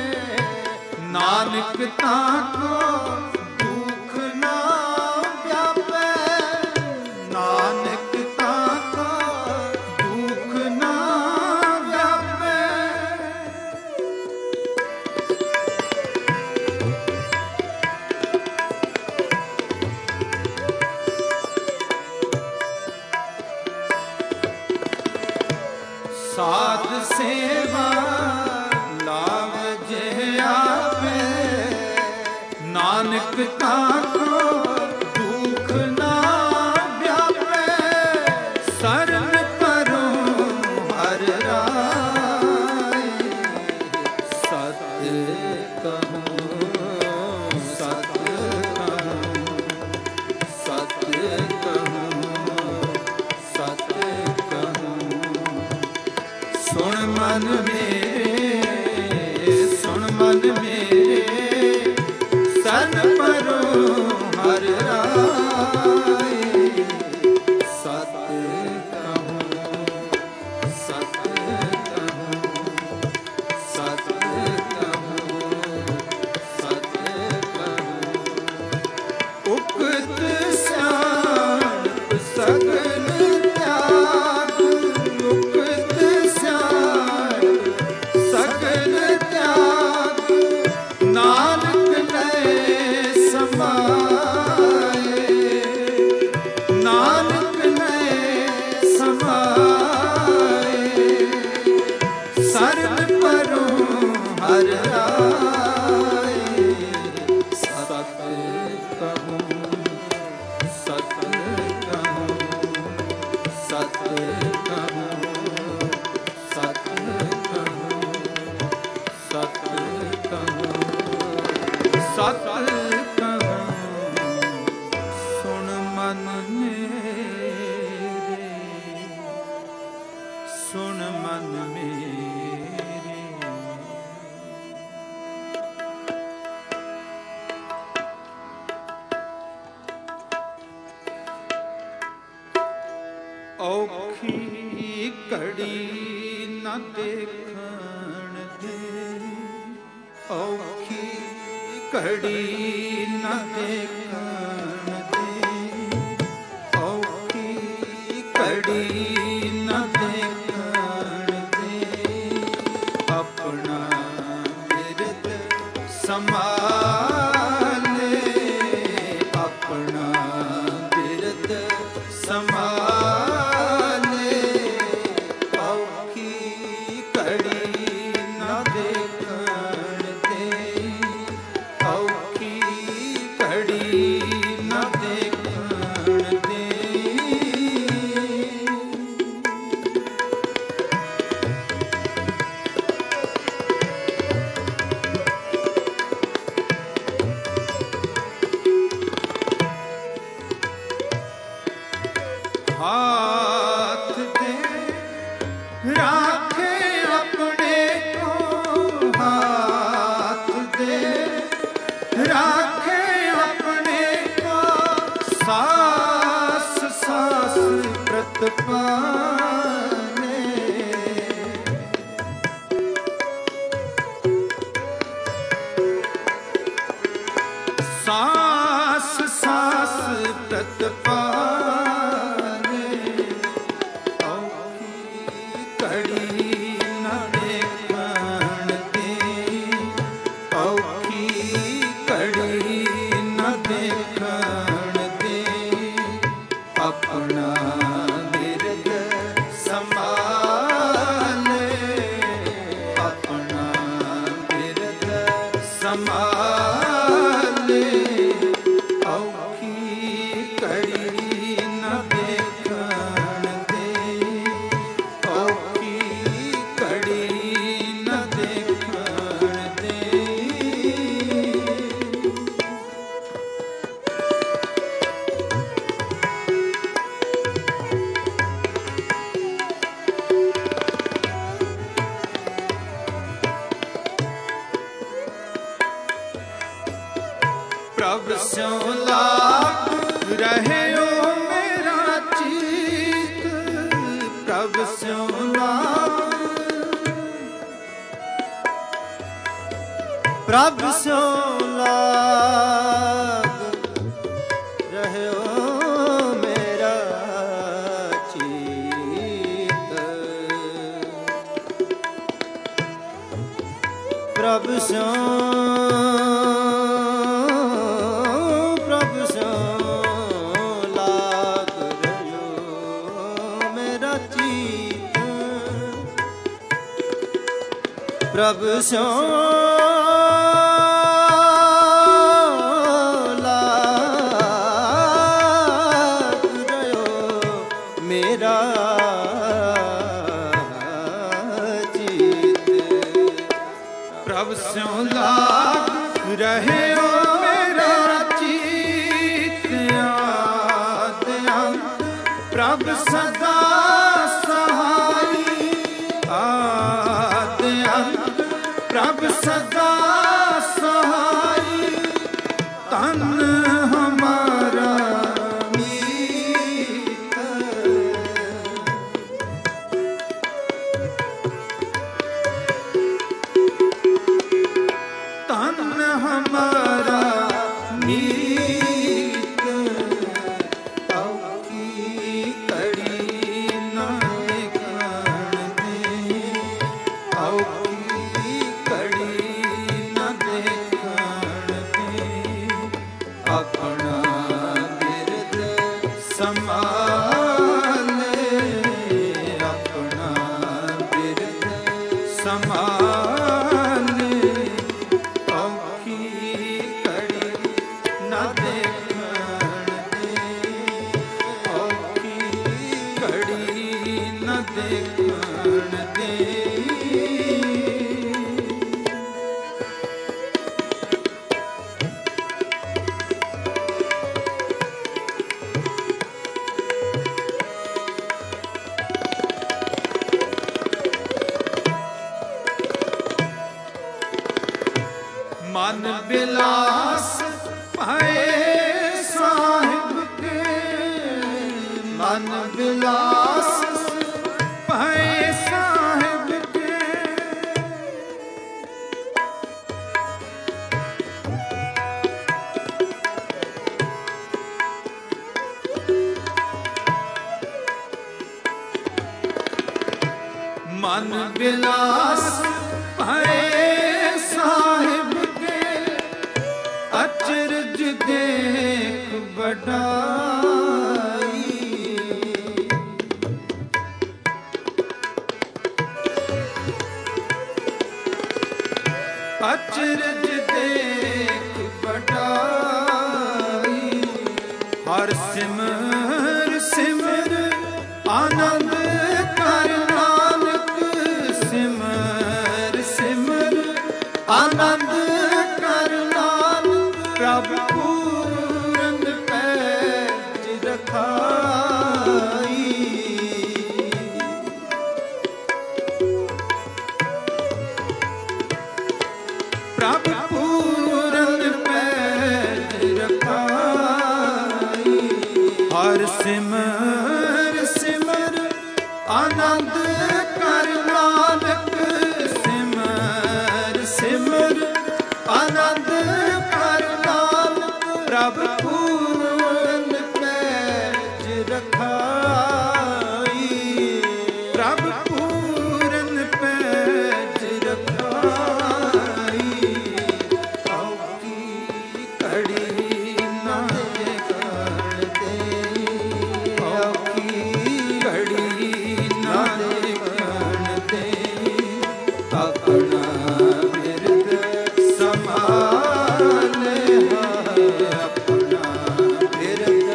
ਨਾਨਕ ਤਾਕੋ ਦੁਖ ਨਾ ਵਿਆਪੈ, ਨਾਨਕ ਤਾਕੋ ਦੁਖ ਨਾ ਵਿਆਪੈ। ਸਾਧ ਸੇਵਾ ਲਾਭ ਜੇ ਆਪੇ, ਨਾਨਕ ਤਾਕੋ ਦੁਖ ਨਾ ਵਿਆਪੈ, ਸਰਨ ਪਰੋ ਹਰ ਰਾਏ, ਸਤ ਕਹੂੰ ਸਤ ਕਹੂੰ ਸਤ ਕਹੂੰ ਸਤ ਕਹੂੰ। ਸੁਣ ਮਨ ਮੇਰੇ, ਸੁਣ ਮਨ ਮੇਰੇ, ਸਰਨ ਪਰੋ ਹਰ ਰਾਏ, ਸਤ ਕਹੂੰ ਸਤ ਕਹੂੰ ਸਤ ਕਹੂੰ ਸਤ ਕਹੂੰ। ਉਕਤ ਸਿਆਣਪ ਸਗਲ ਤਿਆਗ, ਉਕਤ ਸਿਆਣਪ ਸਗਲ ਤਿਆਗ, ਨਾਨਕ ਲੈ ਸਮਾਏ, ਨਾਨਕ ਲੈ ਸਮਾਏ, ਸਰਨ ਪਰੋ ਹਰ ਰਾਏ, ਸਤ ਕਹੂੰ ਸਤ ਕਹੂੰ ਸਤ ਕਹੂੰ ਸਤ ਕਹੂੰ ਸਤ मेरे। औखी कड़ी न देखण दे, औखी कड़ी न देखण दे, औखी कड़ी न देखण दे, अपना बिरद संभाले, अपना बिरद संभाले, औखी कड़ी न देखण दे, औखी कड़ी न देखण दे। हाथ दे राखे अपने को, हाथ दे राखे अपने को, सास सास व्रत पाले, सास सास व्रत पाले, औखी कड़ी न देखण दे, औखी कड़ी न देखण दे, अपना बिरद संभाले, अपना बिरद संभाले, औखी कड़ी न देखण दे, औखी कड़ी न देखण दे। प्रभ स्यों लाग रहे ओ मेरा चीत, प्रभ स्यों लाग, प्रभ स्यों लाग रहे हो मेरा चीत, प्रभ स्यों प्रभ स्यों लाग रहे हो मेरा चीत, प्रभ स्यों प्रभ स्यों लाग रहे ओ मेरा चीत, आद अंत प्रभ सदा सहाई, आद अंत प्रभ सदा सहाई, तन हमारा मीत, तन हमारा मीत, औखी कड़ी न देखण दे, औखी कड़ी न देखण दे, अपना बिरद संभाले, अपना बिरद संभाले, औखी कड़ी न देखण दे, औखी कड़ी न देखण दे। मन बिलास पाए साहिब के, मन बिलास पाए साहिब के। मन बिलास पाए साहिब के, अचरज देख बढ़ाई। अचरज देख बढ़ाई। हर सिमर सिमर आनंद कर नानक, सिमर सिमर आनंद कर नानक। प्रभु पूरन पैज रखाई। प्रभु पूरन पैज रखाई। हर सिमर सिमर आनंद कर नानक, सिमर सिमर आनंद कर नानक। प्रभु पूरन पैज रखाई। प्रभु पूरन पैज रखाई। औखी कड़ी न देखण दे, औखी कड़ी न देखण दे। अपना बिरद संभाले है, अपना बिरद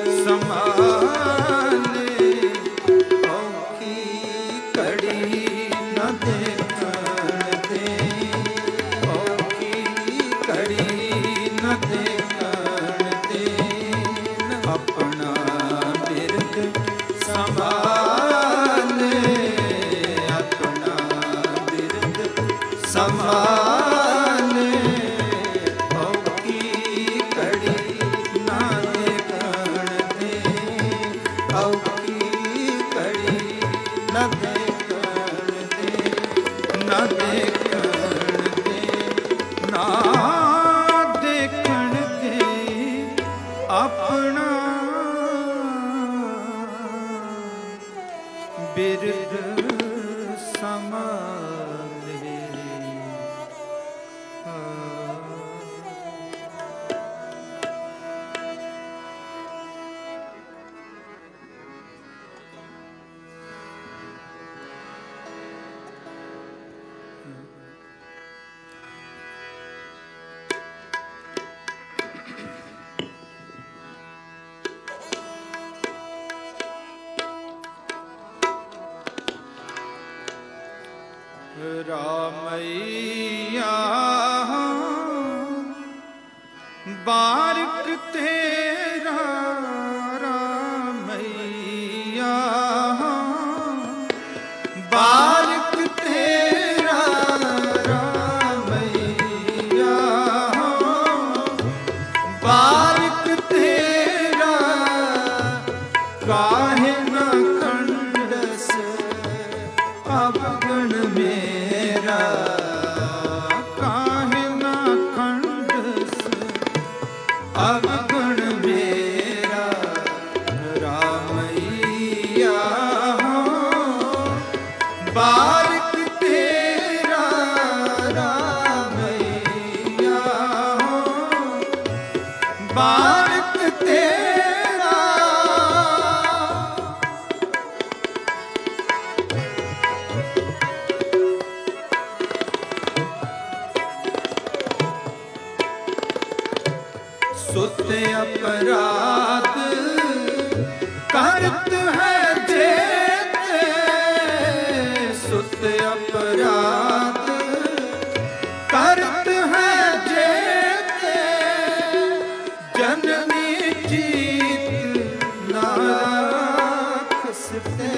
संभाले। औखी कड़ी न देखण दे, औखी कड़ी न देखण दे। अपना बिरद संभाले, अपना बिरद संभाले। औखी कड़ी न देखण दे, औखी कड़ी न देखण दे, न देखण दे, ना देखण दे। अपना बिरद संभाले। रामैया बारिक तेरा, रामैया बारिक तेरा, रामैया बारिक तेरा। काहे न खंडस अवगुण मेरा, काहे न खंडस अवगुण मेरा। रामैया बारिक तेरा, रामैया बारिक तेरा। सुत अपराध करत है जेते, सुत अपराध करत है जेते। जननी जीत ना राख सकते।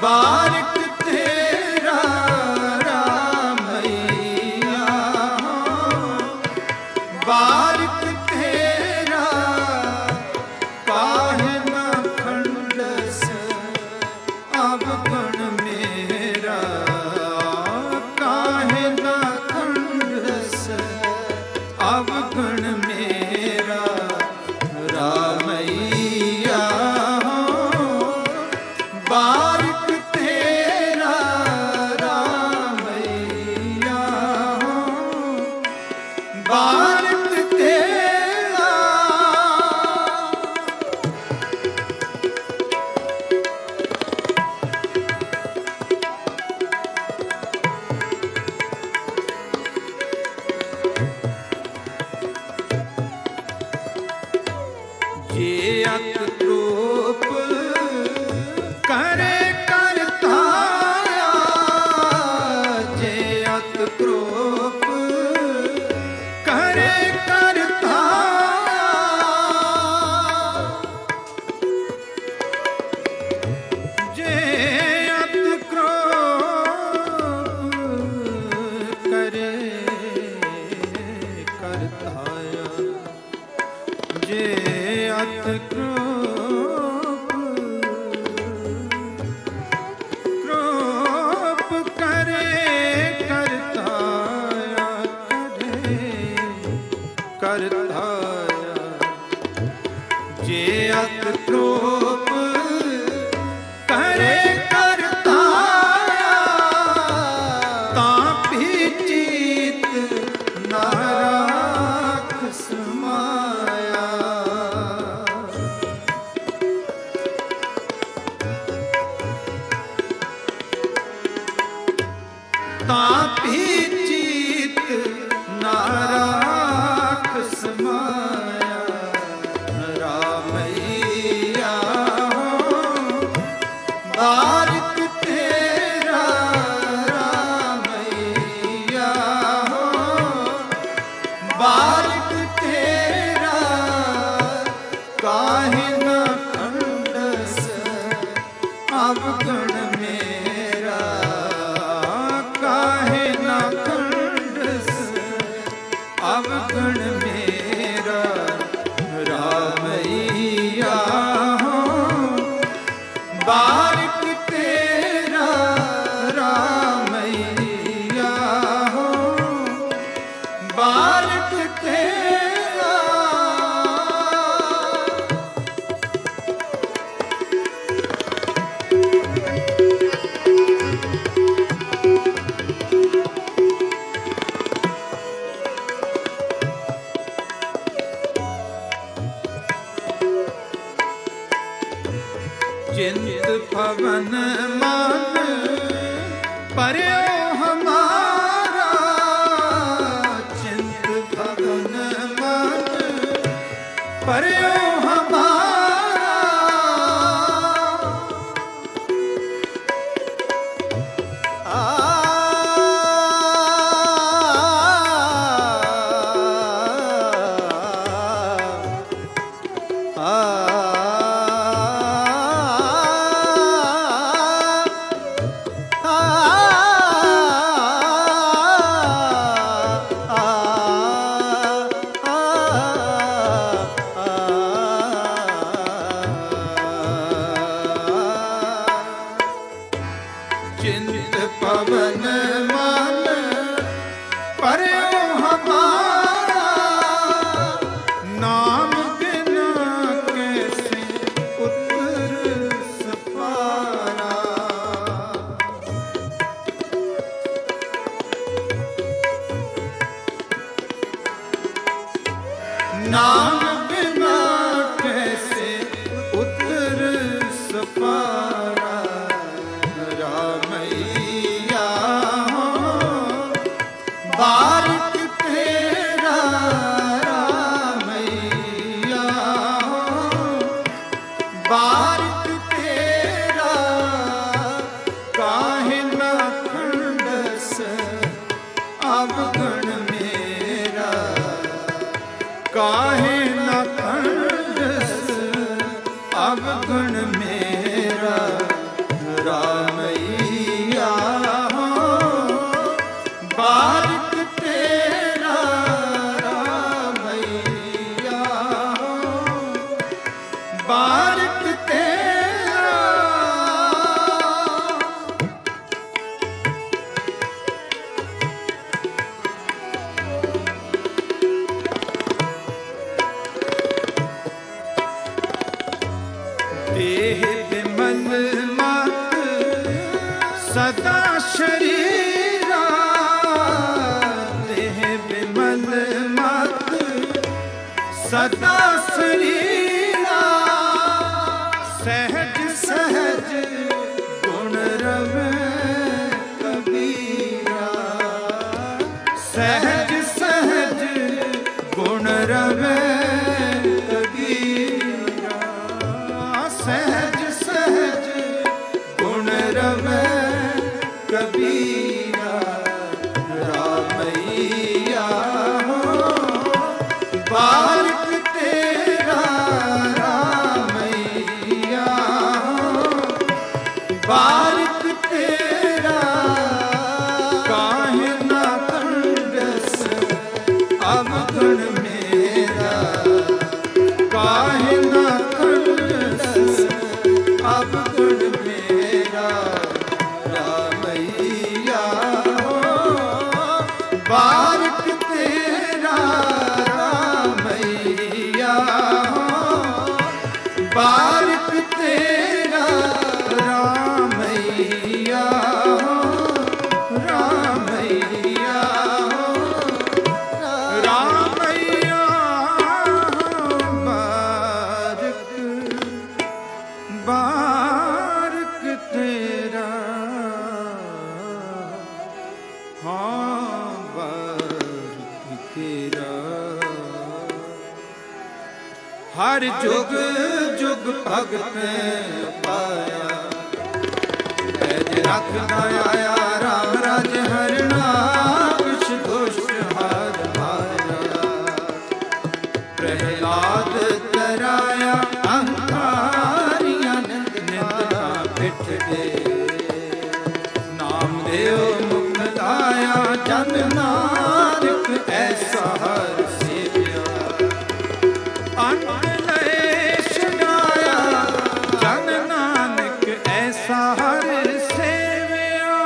बारिक तेरा रामैया बारिक तेरा काहे न खंडस अवगुण मेरा काहे न खंडस अवगुण मेरा रामैया बारिक तेरा रामैया बारिक तेरा जे अत रूप करे करताया जे अत क्रोप करे करताया जे अत क्रोप करे करताया जे अत क्रोप क्रोप करे करताया करे करताया जे अत क्रोप करे करताया तापी चीत न राख समाया तापी चीत न राख समाया रामैया बारिक तेरा रामैया बारिक तेरा काहे न खंडस अवगुण मेरा काहे न खंडस अवगुण मेरा रामैया बारिक तेरा रामैया बारिक तेरा चिंत पवन मान पर्यो हमारा चिंत पवन मान पर्यो हमारा आ आ चिंत पवन मान पर्यो हमारा नाम बिना कैसे उतर सपारा नाम बिना कैसे उतर सपारा रामैया बारिक तेरा रामैया बारिक तेरा काहे न खंडस अवगुण मेरा काहे न खंडस अवगुण मेरा सहज सहज गुण रवे कबीरा। सहज सहज गुण रवे कबीरा। सहज सहज गुण रवे कबीरा। रामैया हो बारिक तेरा, रामैया हो बारिक तेरा। काहे ना कंडस अवगुण मेरा, काहे ना कंडस अवगुण मेरा। रामैया हो बारिक तेरा, रामैया हो बारिक तेरा। रामैया हो, रामैया हो, रामैया बारिक बारिक तेरा। हाँ बारिक तेरा। हर जुग जुग भगत पाया पैज रखदा आया। राम राज हरना कुछ दुष्ट हार माया। प्रहलाद तराया अहंकारियां निंद निंदना पिठ दे। नाम देव मुख लाया जन नानक ऐसा हर सेविया। अंत लय छुड़ाया जन नानक ऐसा हर सेविया।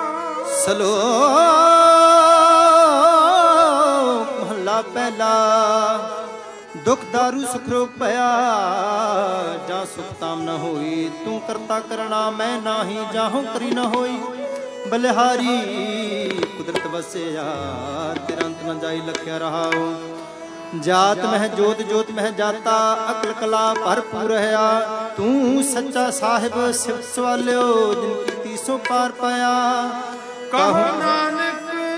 ਸਲੋਕ ਮਹਲਾ ਪਹਿਲਾ। ਦੁਖ ਦਾਰੂ ਸੁਖ ਰੋਗ ਭਇਆ, ਜਾਂ ਸੁਖ ਤਾਮ ਨ ਹੋਈ। ਤੂੰ ਕਰਤਾ ਕਰਣਾ ਮੈਂ ਨਾਹੀ, ਜਾਹੋਂ ਕਰੀ ਨ ਹੋਈ। ਬਲਿਹਾਰੀ ਕੁਦਰਤ ਵਸਿਆ, ਤੇਰਾ ਅੰਤ ਨ ਜਾਈ ਲਖਿਆ ਰਹਾਉ। ਜਾਤ ਮਹਿ ਜੋਤ ਜੋਤ ਮਹਿ ਜਾਤਾ, ਅਕਲ ਕਲਾ ਭਰਪੂਰ ਰਹਾ। ਤੂੰ ਸੱਚਾ ਸਾਹਿਬ ਸਿਵ ਸਵਾਲਿਓ, ਜਿਨ ਕੀਤੀ ਸੋ ਪਾਰ ਪਾਇਆ। ਕਹੋ ਨਾਨਕ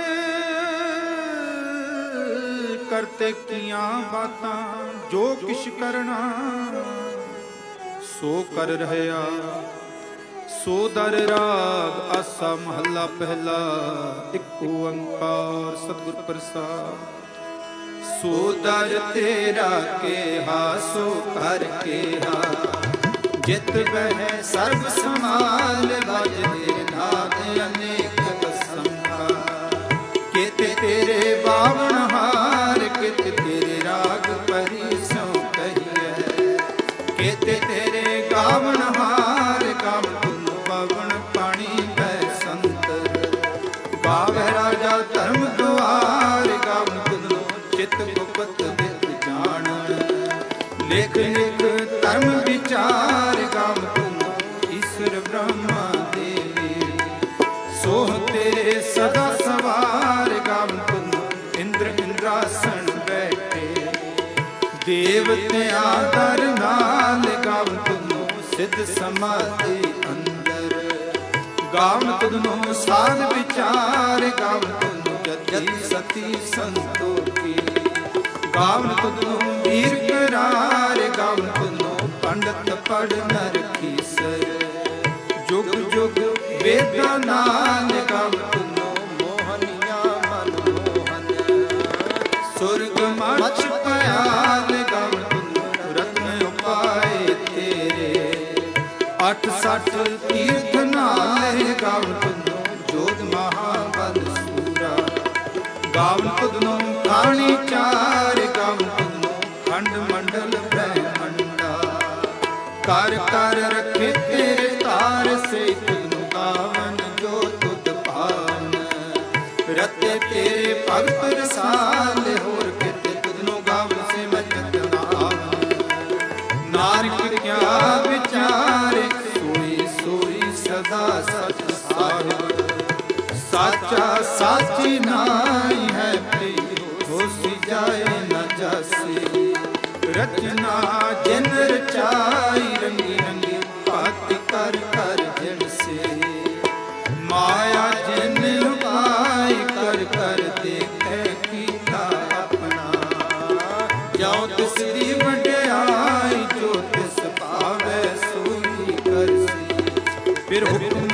ਕਰਤੇ ਕੀਆਂ ਬਾਤਾਂ, ਜੋ ਕਿਛ ਕਰਨਾ ਸੋ ਕਰ ਰਹਿਆ। ਸੋ ਦਰ ਰਾਗ ਆਸਾ ਮਹੱਲਾ ਪਹਿਲਾ। ਇੱਕ ਓੰਕਾਰ ਸਤਿਗੁਰ ਪ੍ਰਸਾਦਿ। ਸੋ ਦਰ ਤੇਰਾ ਕੇਹਾ ਸੋ ਕਰ ਕੇਹਾ। ਜਿਤ ਬਹਿ ਸਰਬ ਸਮਾਲ ਵਜਦੇ ਨਾਦ ਅਨੇਕ ਕਸਮ ਕਾ। ਕਿਤ ਤੇਰੇ ਬਾਵਨ ਹਾਰ, ਕਿਤ ਤੇਰੇ ਰਾਗ ਪਰੀ ਸੋ ਕਹੀਐ। ਕਿਤ ਤੇਰੇ ਗਾਵਨ ਹਾਰ, ਗਾਵਨ ਤੁਮ ਪਵਨ ਪਾਣੀ ਬੈ ਸੰਤਰ। ਗਾਵੈ ਰਾਜਾ ਧਰਮ ਦੁਆਰ, ਗਾਵਨ ਤੁਮ ਚਿਤ ਗੁਪਤ ਦਿਤ ਜਾਣ। ਲਿਖ ਲਿਖ ਧਰਮ ਵਿਚਾਰ, ਗਾਵਨ ਤੁਮ ਈਸ਼ਰ ਬ੍ਰਹਮਾ ਦੇਵੀ। ਸੋਹ ਤੇਰੇ ਸਦਾ ਸਵਾਰ, ਗਾਵਨ ਤੁਮ ਇੰਦਰ ਇੰਦਰਾਸਣ ਬੈਠੇ। ਦੇਵਤਿਆਂ ਦਰ ਨਾਲ, ਗਾਵਨ ਤੁਮ ਸਿੱਧ ਸਮਾਧੀ ਅੰਦਰ। ਗਾਵਨ ਤੁਮ ਸਾਧ ਵਿਚਾਰ, ਗਾਵਨ ਤੁਮ ਜਤੀ ਸਤੀ ਸੰਤੋਖੀ। ਗਾਵਨ ਤੁਮ ਵੀਰ ਕਰਾਰ, ਗਾਵਨ ਤੁਮ ਪੰਡਤ ਪੜ ਨਰ ਕੀਸਰ। ਜੁਗ ਜੁਗ ਵੇਦਾਂ ਨਾਲ, ਗਾਵਨ ਤੁਮ ਮੋਹਨੀਆਂ ਮਨ ਮੋਹਨ। ਸੁਰਗ ਮਚ ਪਿਆਲ, ਗਾਵਨ ਤੁਮ ਰਤਨ ਉਪਾਏ ਤੇਰੇ। ਅਠ ਸਠ ਤੀਰਥ ਨਾਲੇ, ਗਾਵਨ ਤੁਮ ਜੋਤ ਮਹਾਬਲ ਸੂਰਾ। ਗਾਵਨ ਤੁਮ ਖਾਣੀ ਚਾਰ, ਗਾਵਨ ਤੁਮ ਖੰਡ ਮੰਡਲ ਬ੍ਰਹਮੰਡਾ। ਕਰ ਕਰ ਰੱਖੇ ਤੇਰੇ ਤਾਰ, ਸੇ ਤੁਮ ਗਾਵਨ ਜੋ ਤੁਧ ਭਾਵਨ। ਰਤੇ ਤੇਰੇ ਭਗਤ ਰਸਾਲ, ਹੋਰ ਕਿਤੇ ਤੁਧਨੋ ਗਾਵਨ ਸੇ ਮੈਂ ਜਤਨਾਵਨ। ਨਾਨਕ ਕਿਆ ਵਿਚਾਰ, ਸੋਈ ਸੋਈ ਸਦਾ ਸਚ ਸਾਹਿਬ। ਸਾਚਾ ਸਾਚੀ ਨਾਈ ਹੈ ਪ੍ਰੀ, ਹੋਸੀ ਜਾਏ ਨ ਜਾਸੀ। ਰਚਨਾ ਜਿਨ ਰਚਾਈ, ਰੰਗੀ ਰੰਗੀ ਫਿਰ ਹੁਕਮ